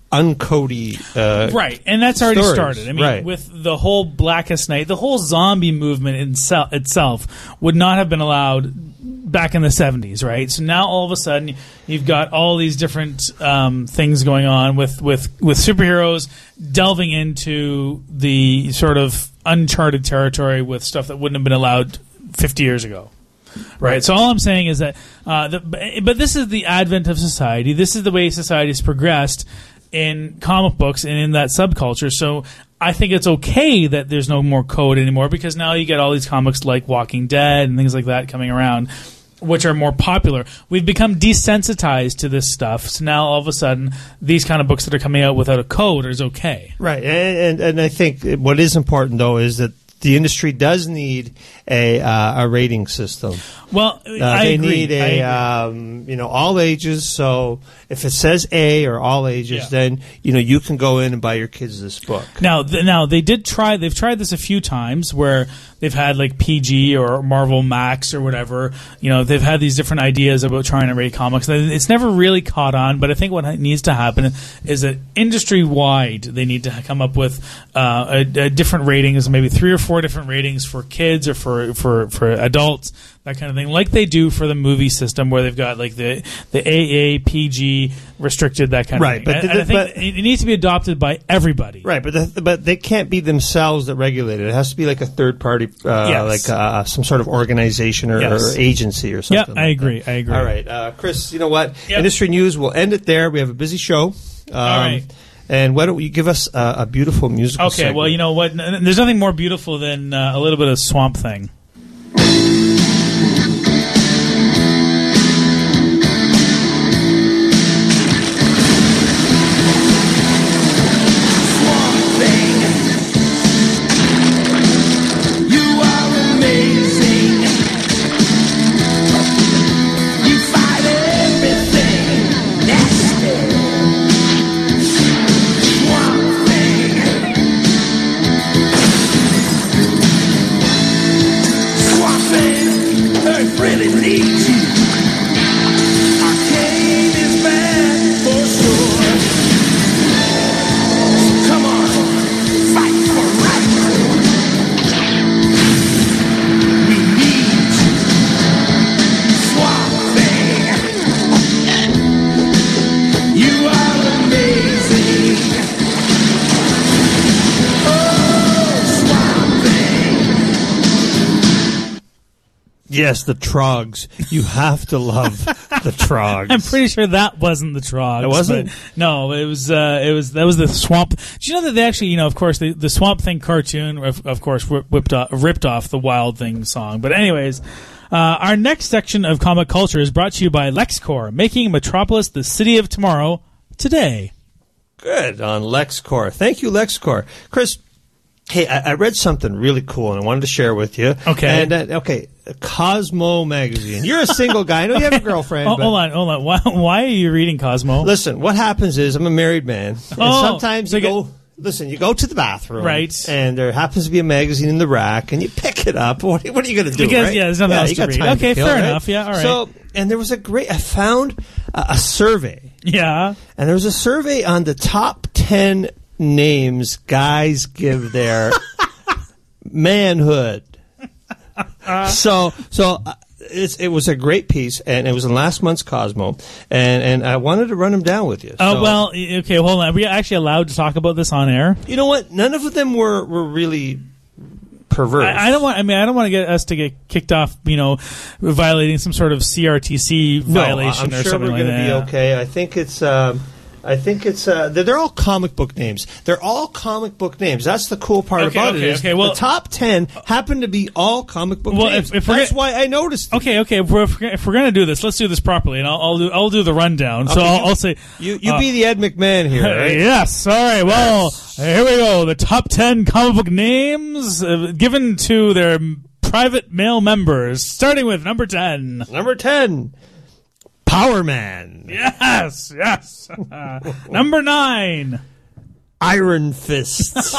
uncody. Uh, right, and that's already stories. started. I mean, Right. with the whole Blackest Night, the whole zombie movement in sel- itself would not have been allowed back in the seventies, right? So now all of a sudden you've got all these different um, things going on with, with, with superheroes delving into the sort of uncharted territory with stuff that wouldn't have been allowed fifty years ago. Right. So all I'm saying is that, uh, the, but this is the advent of society. This is the way society has progressed in comic books and in that subculture. So I think it's okay that there's no more code anymore, because now you get all these comics like Walking Dead and things like that coming around, which are more popular. We've become desensitized to this stuff. So now all of a sudden, these kind of books that are coming out without a code is okay. Right. And, and, and I think what is important, though, is that the industry does need a uh, a rating system. Well, Uh, I they agree. need I a agree. um, you know all ages. So if it says A or all ages, Yeah. then you know you can go in and buy your kids this book. Now, th- now they did try. They've tried this a few times where they've had like P G or Marvel Max or whatever. You know, they've had these different ideas about trying to rate comics. It's never really caught on. But I think what needs to happen is that industry wide, they need to come up with uh, a, a different ratings, maybe three or four different ratings for kids or for for for adults. That kind of thing, like they do for the movie system, where they've got like the the A A, P G, restricted, that kind Right, of thing. but And- the- and I think but- it it needs to be adopted by everybody. Right, but the, but they can't be themselves that regulate it. It has to be like a third party, uh, Yes. like uh, some sort of organization or, Yes. or agency or Yeah, something. I like agree. that. I agree. All right, uh, Chris. You know what? Yep. Industry news. We'll end it there. We have a busy show. Um, All right. And why don't you give us uh, a beautiful musical? Okay, segment? well, you know what? N- There's nothing more beautiful than uh, a little bit of Swamp Thing. Really needs you. Arcane is bad for sure. Come on, fight for right. We need you. Swamp Thing. You are amazing. Oh, Swamp Thing. Yes, the Trogs. You have to love the Trogs. I'm pretty sure that wasn't the Trogs. It wasn't? but- No, it was. Uh, it was. That was the Swamp. Do you know that they actually? You know, of course, the, the Swamp Thing cartoon, of, of course, whip- whipped off, ripped off the Wild Thing song. But anyways, uh, our next section of comic culture is brought to you by LexCorp, making Metropolis the city of tomorrow today. Good on LexCorp. Thank you, LexCorp. Chris, hey, I, I read something really cool and I wanted to share with you. Okay. And uh, okay, Cosmo magazine. You're a single guy. I know you have a girlfriend. Oh, but hold on, hold on. Why, why are you reading Cosmo? Listen, what happens is I'm a married man, and Oh, sometimes so you you go. Listen, you go to the bathroom, Right. And there happens to be a magazine in the rack, and you pick it up. What, what are you going to do? Because, right? yeah, there's nothing else you to got read. time Okay, kill, fair right? enough. Yeah, all right. So, and there was a great. I found a, a survey. Yeah. And there was a survey on the top ten names guys give their manhood. so, so uh, it's, it was a great piece, and it was in last month's Cosmo, and and I wanted to run them down with you. Oh So, well, y- okay. Hold on. Are we actually allowed to talk about this on air? you know what? None of them were were really perverse. I, I don't want. I mean, I don't want to get us to get kicked off. You know, violating some sort of C R T C no, violation I'm or sure something we're like going to that. be okay. I think it's. Um, I think it's uh, they're, they're all comic book names. They're all comic book names. That's the cool part Okay, about okay, it. Is okay, well- the top ten happen to be all comic book Well, names. if- if we're That's gonna- why I noticed. it. Okay, okay. If we're, if we're going to do this, let's do this properly, and I'll, I'll do I'll do the rundown. So Okay, I'll, you- I'll say You you uh, be the Ed McMahon here, right? Yes. All right. Well, here we go. The top ten comic book names uh, given to their private male members, starting with number ten. Number ten, Power Man, Yes. Yes. Uh, number nine. Iron Fists.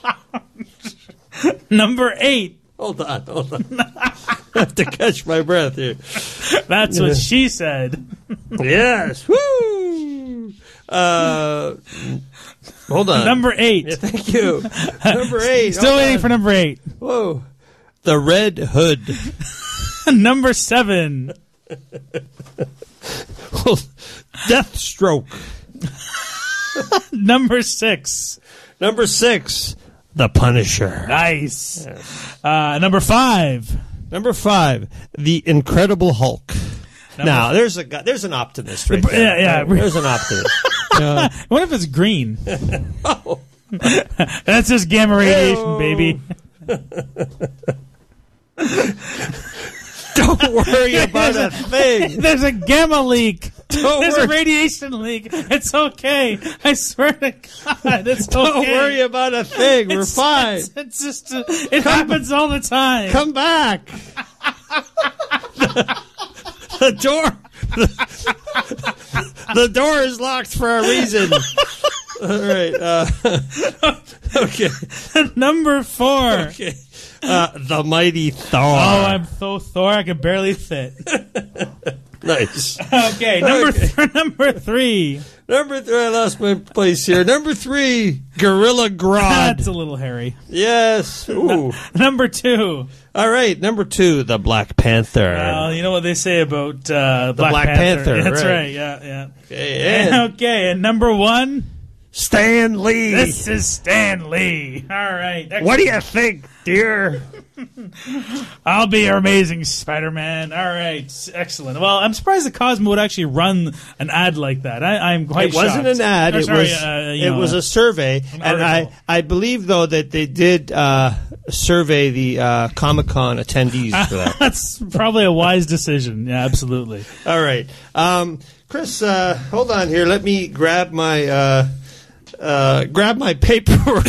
Number eight. hold on, hold on. I have to catch my breath here. That's what she said. Yes, woo. Uh, hold on. Number eight. Yeah, thank you. Number eight. Still Hold waiting on. for number eight. Whoa. The Red Hood. Number seven. Deathstroke. Number six. Number six. The Punisher. Nice. Uh, number five. Number five. The Incredible Hulk. Number now, there's a guy, there's an optimist right The- there. yeah, yeah. There's an optimist. Uh, What if it's green? oh. That's just gamma radiation, Ew. baby. Don't worry about a thing. There's a gamma leak. Don't There's worry. a radiation leak. It's okay. I swear to God, it's okay. Don't worry about a thing. We're It's- fine. It's, it's just, uh, it happens all the time. Come back. the, the door. The, the door is locked for a reason. All right. Uh, okay. Number four. Okay. Uh, the Mighty Thor. Oh, I'm so Thor, I can barely fit. Nice. Okay, number Okay. Th- number three. Number three. I lost my place here. Number three. Gorilla Grodd. That's a little hairy. Yes. Ooh. Number two. All right. Number two. The Black Panther. Well, you know what they say about uh, Black, Black Panther, That's right. right. Yeah, yeah. Okay. And Okay, and number one. Stan Lee. This is Stan Lee. All right. What do you think, dear? I'll be your amazing Spider-Man. All right. Excellent. Well, I'm surprised the Cosmo would actually run an ad like that. I, I'm quite It wasn't shocked. an ad. Or, it sorry, was uh, you it know, was a survey, and I, article. I believe though that they did uh, survey the uh, Comic Con attendees for that. That's probably a wise decision. Yeah, absolutely. All right, um, Chris, uh, hold on here. Let me grab my uh, uh, grab my paperwork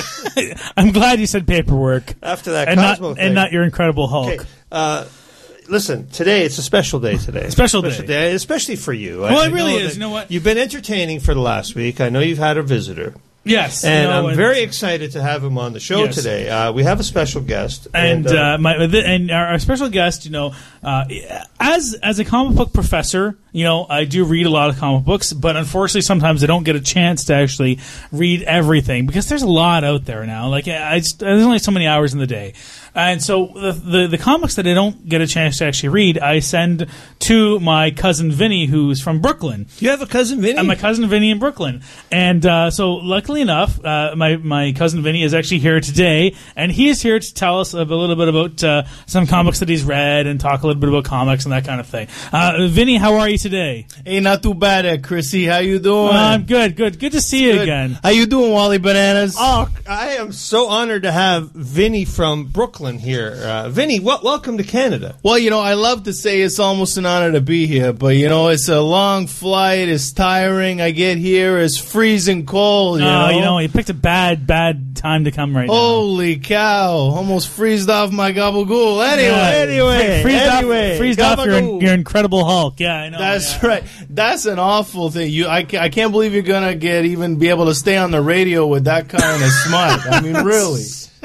I'm glad you said paperwork after that and Cosmo not thing. and not your Incredible Hulk. Okay. Uh, listen, today it's a special day today. Special day. especially for you. Well, I- it I really know is. that You know what? You've been entertaining for the last week. I know you've had a visitor. Yes, And no, I'm very excited to have him on the show Yes. today. Uh, we have a special guest, and uh, uh, my and our, our special guest, you know, uh, as as a comic book professor, you know, I do read a lot of comic books, but unfortunately, sometimes I don't get a chance to actually read everything because there's a lot out there now. Like I just, there's only so many hours in the day, and so the, the the comics that I don't get a chance to actually read, I send to my cousin Vinny, who's from Brooklyn. you have a cousin Vinny. And my cousin Vinny in Brooklyn. And uh, so, luckily enough, uh, my, my cousin Vinny is actually here today, and he is here to tell us a little bit about uh, some comics that he's read and talk a little bit about comics and that kind of thing. Uh, Vinny, how are you today? Hey, not too bad, there, Chrissy. How you doing? Uh, I'm good, good. Good to see you Good. again. How you doing, Wally Bananas? Oh, I am so honored to have Vinny from Brooklyn here. Uh, Vinny, wel- welcome to Canada. Well, you know, I love to say it's almost an honor to be here, but, you know, it's a long flight. It's tiring. I get here. It's freezing cold, you Oh, know. you know, you picked a bad, bad time to come right now. Holy cow. Almost freezed off my gabagool. Anyway. Yeah. Anyway, freezed anyway, off, freezed off your, gabagoo. your Incredible Hulk. Yeah, I know. That's yeah. right. That's an awful thing. You, I, ca- I can't believe you're gonna get even be able to stay on the radio with that kind of smut. I mean, really.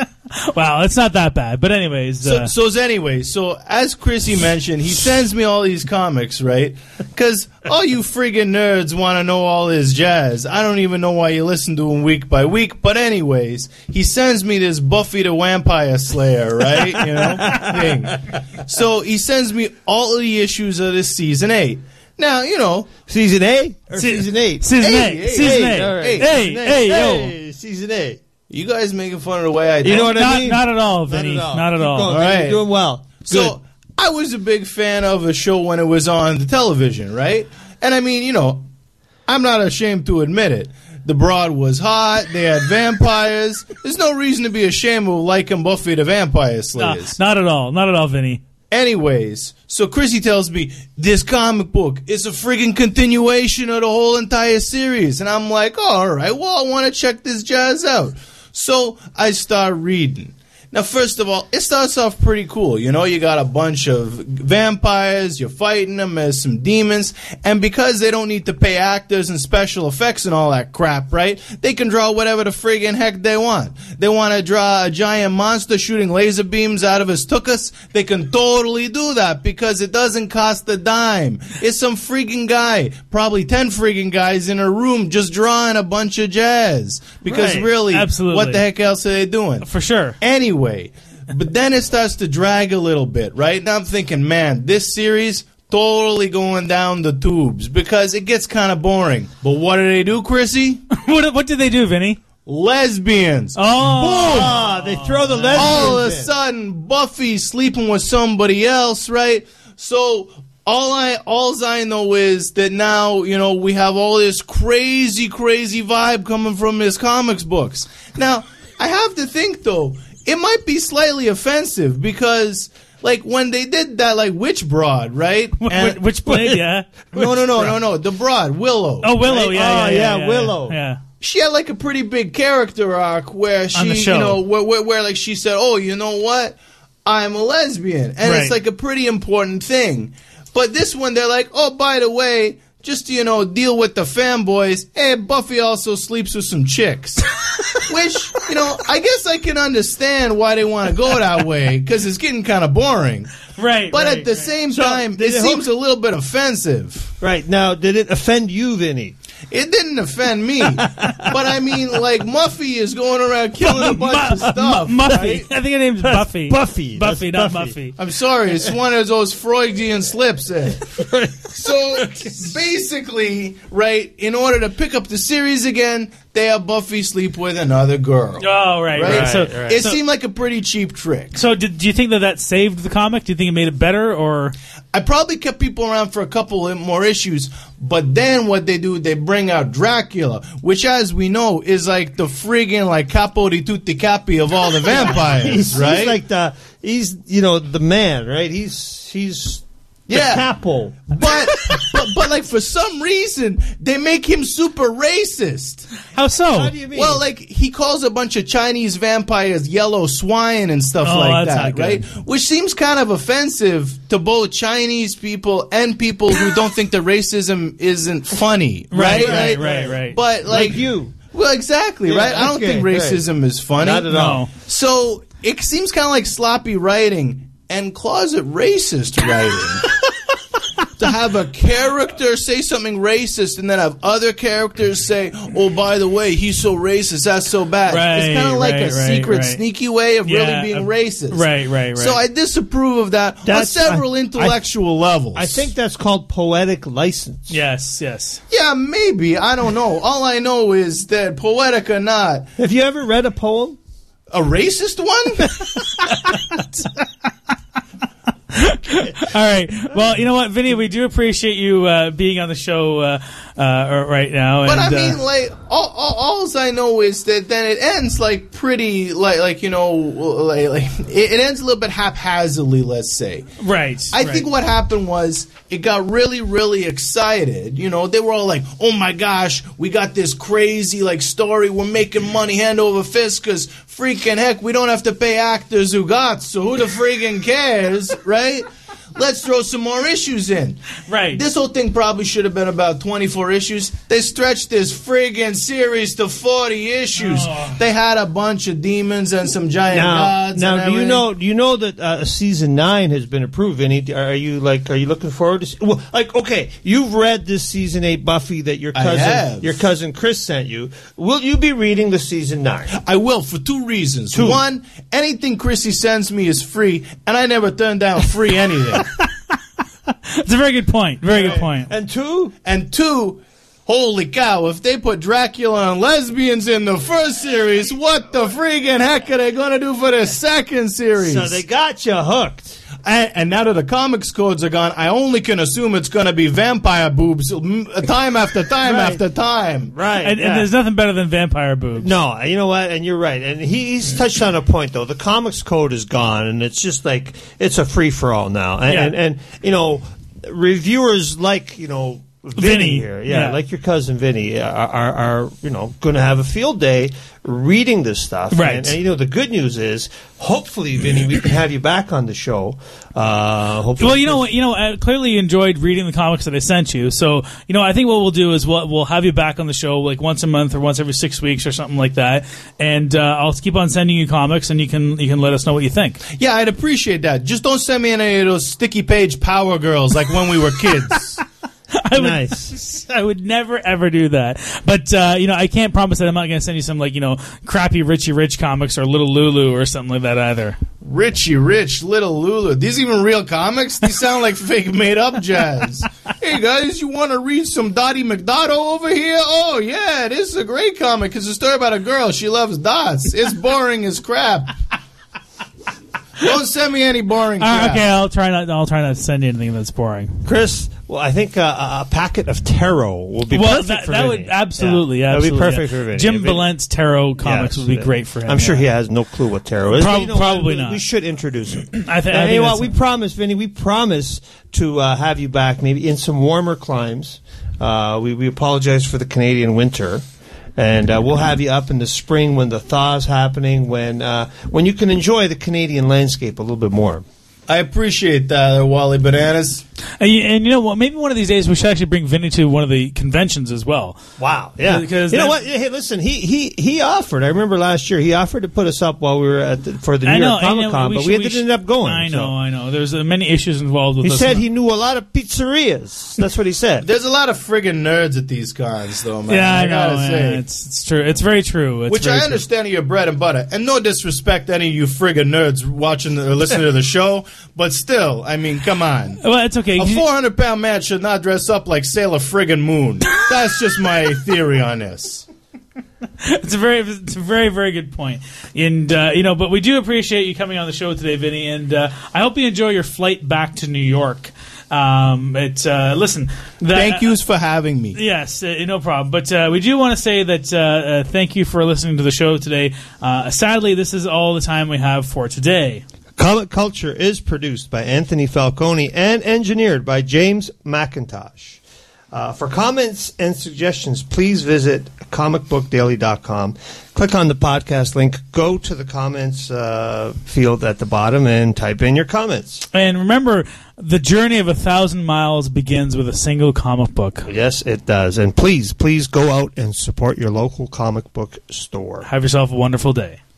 Wow, it's not that bad. But anyways, So, uh, so as anyway, so as Chrissy mentioned, he sends me all these comics, right? Because all you friggin' nerds want to know all his jazz. I don't even know why you listen to him week by week. But anyways, he sends me this Buffy the Vampire Slayer, right? You know, thing. So he sends me all of the issues of this season eight. Now, you know, Season A or Se- season eight? season Hey, eight, hey, season hey, eight. all right. Hey, Season hey, eight. yo. Hey, season A. you guys making fun of the way I You talk. know what I Not, mean? not at all, Vinny. Not at all. Not at Keep all. going, All Vinny. right. You're doing well. So I was a big fan of a show when it was on the television, right? And I mean, you know, I'm not ashamed to admit it. The broad was hot. They had vampires. There's no reason to be ashamed of liking Buffy the Vampire Nah, Slayers. not at all. Not at all, Vinny. Anyways, so Chrissy tells me this comic book is a friggin' continuation of the whole entire series. And I'm like, oh, all right, well, I want to check this jazz out. So I start reading. Now, first of all, it starts off pretty cool. You know, you got a bunch of vampires, you're fighting them as some demons, and because they don't need to pay actors and special effects and all that crap, right, they can draw whatever the friggin' heck they want. They want to draw a giant monster shooting laser beams out of his tuchus, they can totally do that because it doesn't cost a dime. It's some friggin' guy, probably ten friggin' guys in a room just drawing a bunch of jazz. Because Right. really, Absolutely. what the heck else are they doing? For sure. Anyway, but then it starts to drag a little bit, right? Now I'm thinking, man, this series totally going down the tubes because it gets kind of boring. But what do they do, Chrissy? what, what did they do, Vinny? Lesbians. Oh. Ah, they throw the lesbians All of a in. sudden, Buffy's sleeping with somebody else, right? So all I alls I know is that now, you know, we have all this crazy, crazy vibe coming from his comics books. Now, I have to think though, it might be slightly offensive because, like, when they did that, like, witch broad, right? Wh- And- wh- which blade? Yeah. no, no, no, no, no, the broad, Willow. Oh, Willow. right? Yeah, Oh, yeah, yeah, yeah, Willow. Yeah. She had like a pretty big character arc where she, On the show. you know, where, where, where like she said, "Oh, you know what? I'm a lesbian," and Right. it's like a pretty important thing. But this one, they're like, "Oh, by the way, just to, you know, deal with the fanboys, hey, Buffy also sleeps with some chicks," which, you know, I guess I can understand why they want to go that way because it's getting kind of boring. Right. But right, at the right. same So, time, did it it seems hook- a little bit offensive. Right. Now, did it offend you, Vinny? It didn't offend me, but I mean, like, Muffy is going around killing a bunch of stuff. Mu- Muffy. right? I think her name's Buffy. Buffy. Buffy, That's not Buffy. Muffy. I'm sorry, it's one of those Freudian slips. Eh? So basically, right, in order to pick up the series again, they have Buffy sleep with another girl. Oh, right, Right? right. So, It so, seemed like a pretty cheap trick. so did, do you think that that saved the comic? Do you think it made it better, or I probably kept people around for a couple more issues, but then what they do, they bring out Dracula, which, as we know, is like the friggin' like capo di tutti capi of all the vampires, He's, right? he's like the he's you know the man, right? He's he's the Yeah. capo. but, but but like for some reason they make him super racist. how so? How do you mean? Well, like he calls a bunch of Chinese vampires yellow swine and stuff Oh, like that's that, not good. right? Which seems kind of offensive to both Chinese people and people who don't think that racism isn't funny, right? Right, right, right, right. But like, Like you. well, exactly, Yeah, right? I don't okay, think racism is funny. Not at all. No. So it seems kind of like sloppy writing and closet racist writing. To have a character say something racist and then have other characters say, "Oh, by the way, he's so racist, that's so bad." Right, it's kind of like right, a right, secret, right. sneaky way of Yeah, really being uh, racist. right, right, right. So I disapprove of that on That's- several I- intellectual levels. I think that's called poetic license. Yes, yes. Yeah, maybe. I don't know. All I know is that, poetic or not, Have you ever read a poem? a racist one? All right. Well, you know what, Vinny, we do appreciate you uh, being on the show uh, uh, right now. But and, I mean, uh, like, all, all, alls I know is that then it ends like pretty, like, like you know, like, like it, it ends a little bit haphazardly. Let's say. right. I right. think what happened was it got really, really excited. You know, they were all like, "Oh my gosh, we got this crazy like story. We're making money hand over fist because freaking heck, we don't have to pay actors who got. So who the freaking cares, right? Let's throw some more issues in." Right. This whole thing probably should have been about twenty-four issues. They stretched this friggin' series to forty issues. Oh. They had a bunch of demons and some giant Now, gods. now, and do you everything. know? Do you know that uh, season nine has been approved? Vinny, are you like? Are you looking forward to? See, well, like, okay, you've read this season eight Buffy that your I cousin, have. your cousin Chris sent you. Will you be reading the season nine? I will, for two reasons. Two. One, anything Chrissy sends me is free, and I never turn down free anything. It's a very good point. Very good point. And two, And two, holy cow, if they put Dracula and lesbians in the first series, what the freaking heck are they going to do for the second series? so they got you hooked. And, and now that the comics codes are gone, I only can assume it's going to be vampire boobs mm, time after time Right. after time. Right. And, yeah. and there's nothing better than vampire boobs. No, you know what? And you're right. And he, he's touched on a point, though. The comics code is gone, and it's just like it's a free for all now. And, Yeah. and and you know, reviewers like you know Vinny, Vinny, here, yeah, yeah. like your cousin Vinny, are, are, are you know going to have a field day reading this stuff. Right. And, and you know the good news is, hopefully, Vinny, we can have you back on the show. Uh, hopefully, Well, you know, you know, I clearly enjoyed reading the comics that I sent you. So, you know, I think what we'll do is we'll, we'll have you back on the show like once a month or once every six weeks or something like that. And uh, I'll keep on sending you comics, and you can you can let us know what you think. Yeah, I'd appreciate that. Just don't send me any of those sticky page Power Girls like when we were kids. I would, Nice. I would never ever do that. But uh, you know, I can't promise that I'm not going to send you some like you know crappy Richie Rich comics or Little Lulu or something like that either. Richie Rich, Little Lulu. These even real comics? These sound like fake made up jazz. Hey guys, you want to read some Dottie McDotto over here? Oh yeah, this is a great comic. It's a story about a girl. She loves dots. It's boring as crap. Don't send me any boring Uh, crap. okay, I'll try not. I'll try not to send you anything that's boring. Chris. Well, I think uh, a packet of tarot will be Well, perfect that, for that Vinny. would absolutely, Yeah. absolutely That would be perfect yeah. for Vinny. Jim Vinny- Valent's tarot comics Yes, would be uh, great for him. I'm sure yeah. he has no clue what tarot is. Prob- but you know what? probably we, not. We should introduce him. I, th- I And think you know what? that's- We promise, Vinny. We promise to uh, have you back, maybe in some warmer climes. Uh, we we apologize for the Canadian winter, and uh, we'll have you up in the spring when the thaw's happening, when uh, when you can enjoy the Canadian landscape a little bit more. I appreciate that, Wally Bananas. And you, and you know what? Maybe one of these days we should actually bring Vinny to one of the conventions as well. Wow. Yeah. Because you know then- what? Hey, listen. He he he offered. I remember last year he offered to put us up while we were at the, for the New I know, York I Comic know, Con, we but should- we we didn't should- end up going. I know, so. I know. There's uh, many issues involved with He this. said he knew a lot of pizzerias. That's what he said. There's a lot of friggin' nerds at these cons, though, man. Yeah, I, gotta know. say. man. It's it's true. It's very true. It's Which very I true. understand are your bread and butter. And no disrespect to any of you friggin' nerds watching or listening to the show, but still, I mean, come on. Well, it's okay. A You- four hundred pound man should not dress up like Sailor friggin' Moon. That's just my theory on this. It's a very, it's a very, very good point. And uh, you know, but we do appreciate you coming on the show today, Vinny. And uh, I hope you enjoy your flight back to New York. Um, it's uh, listen. That, Thank yous for having me. Yes, uh, no problem. But uh, we do want to say that uh, uh, thank you for listening to the show today. Uh, sadly, this is all the time we have for today. Comic Culture is produced by Anthony Falcone and engineered by James McIntosh. Uh, for comments and suggestions, please visit comic book daily dot com. Click on the podcast link, go to the comments uh, field at the bottom, and type in your comments. And remember, the journey of a thousand miles begins with a single comic book. Yes, it does. And please, please go out and support your local comic book store. Have yourself a wonderful day.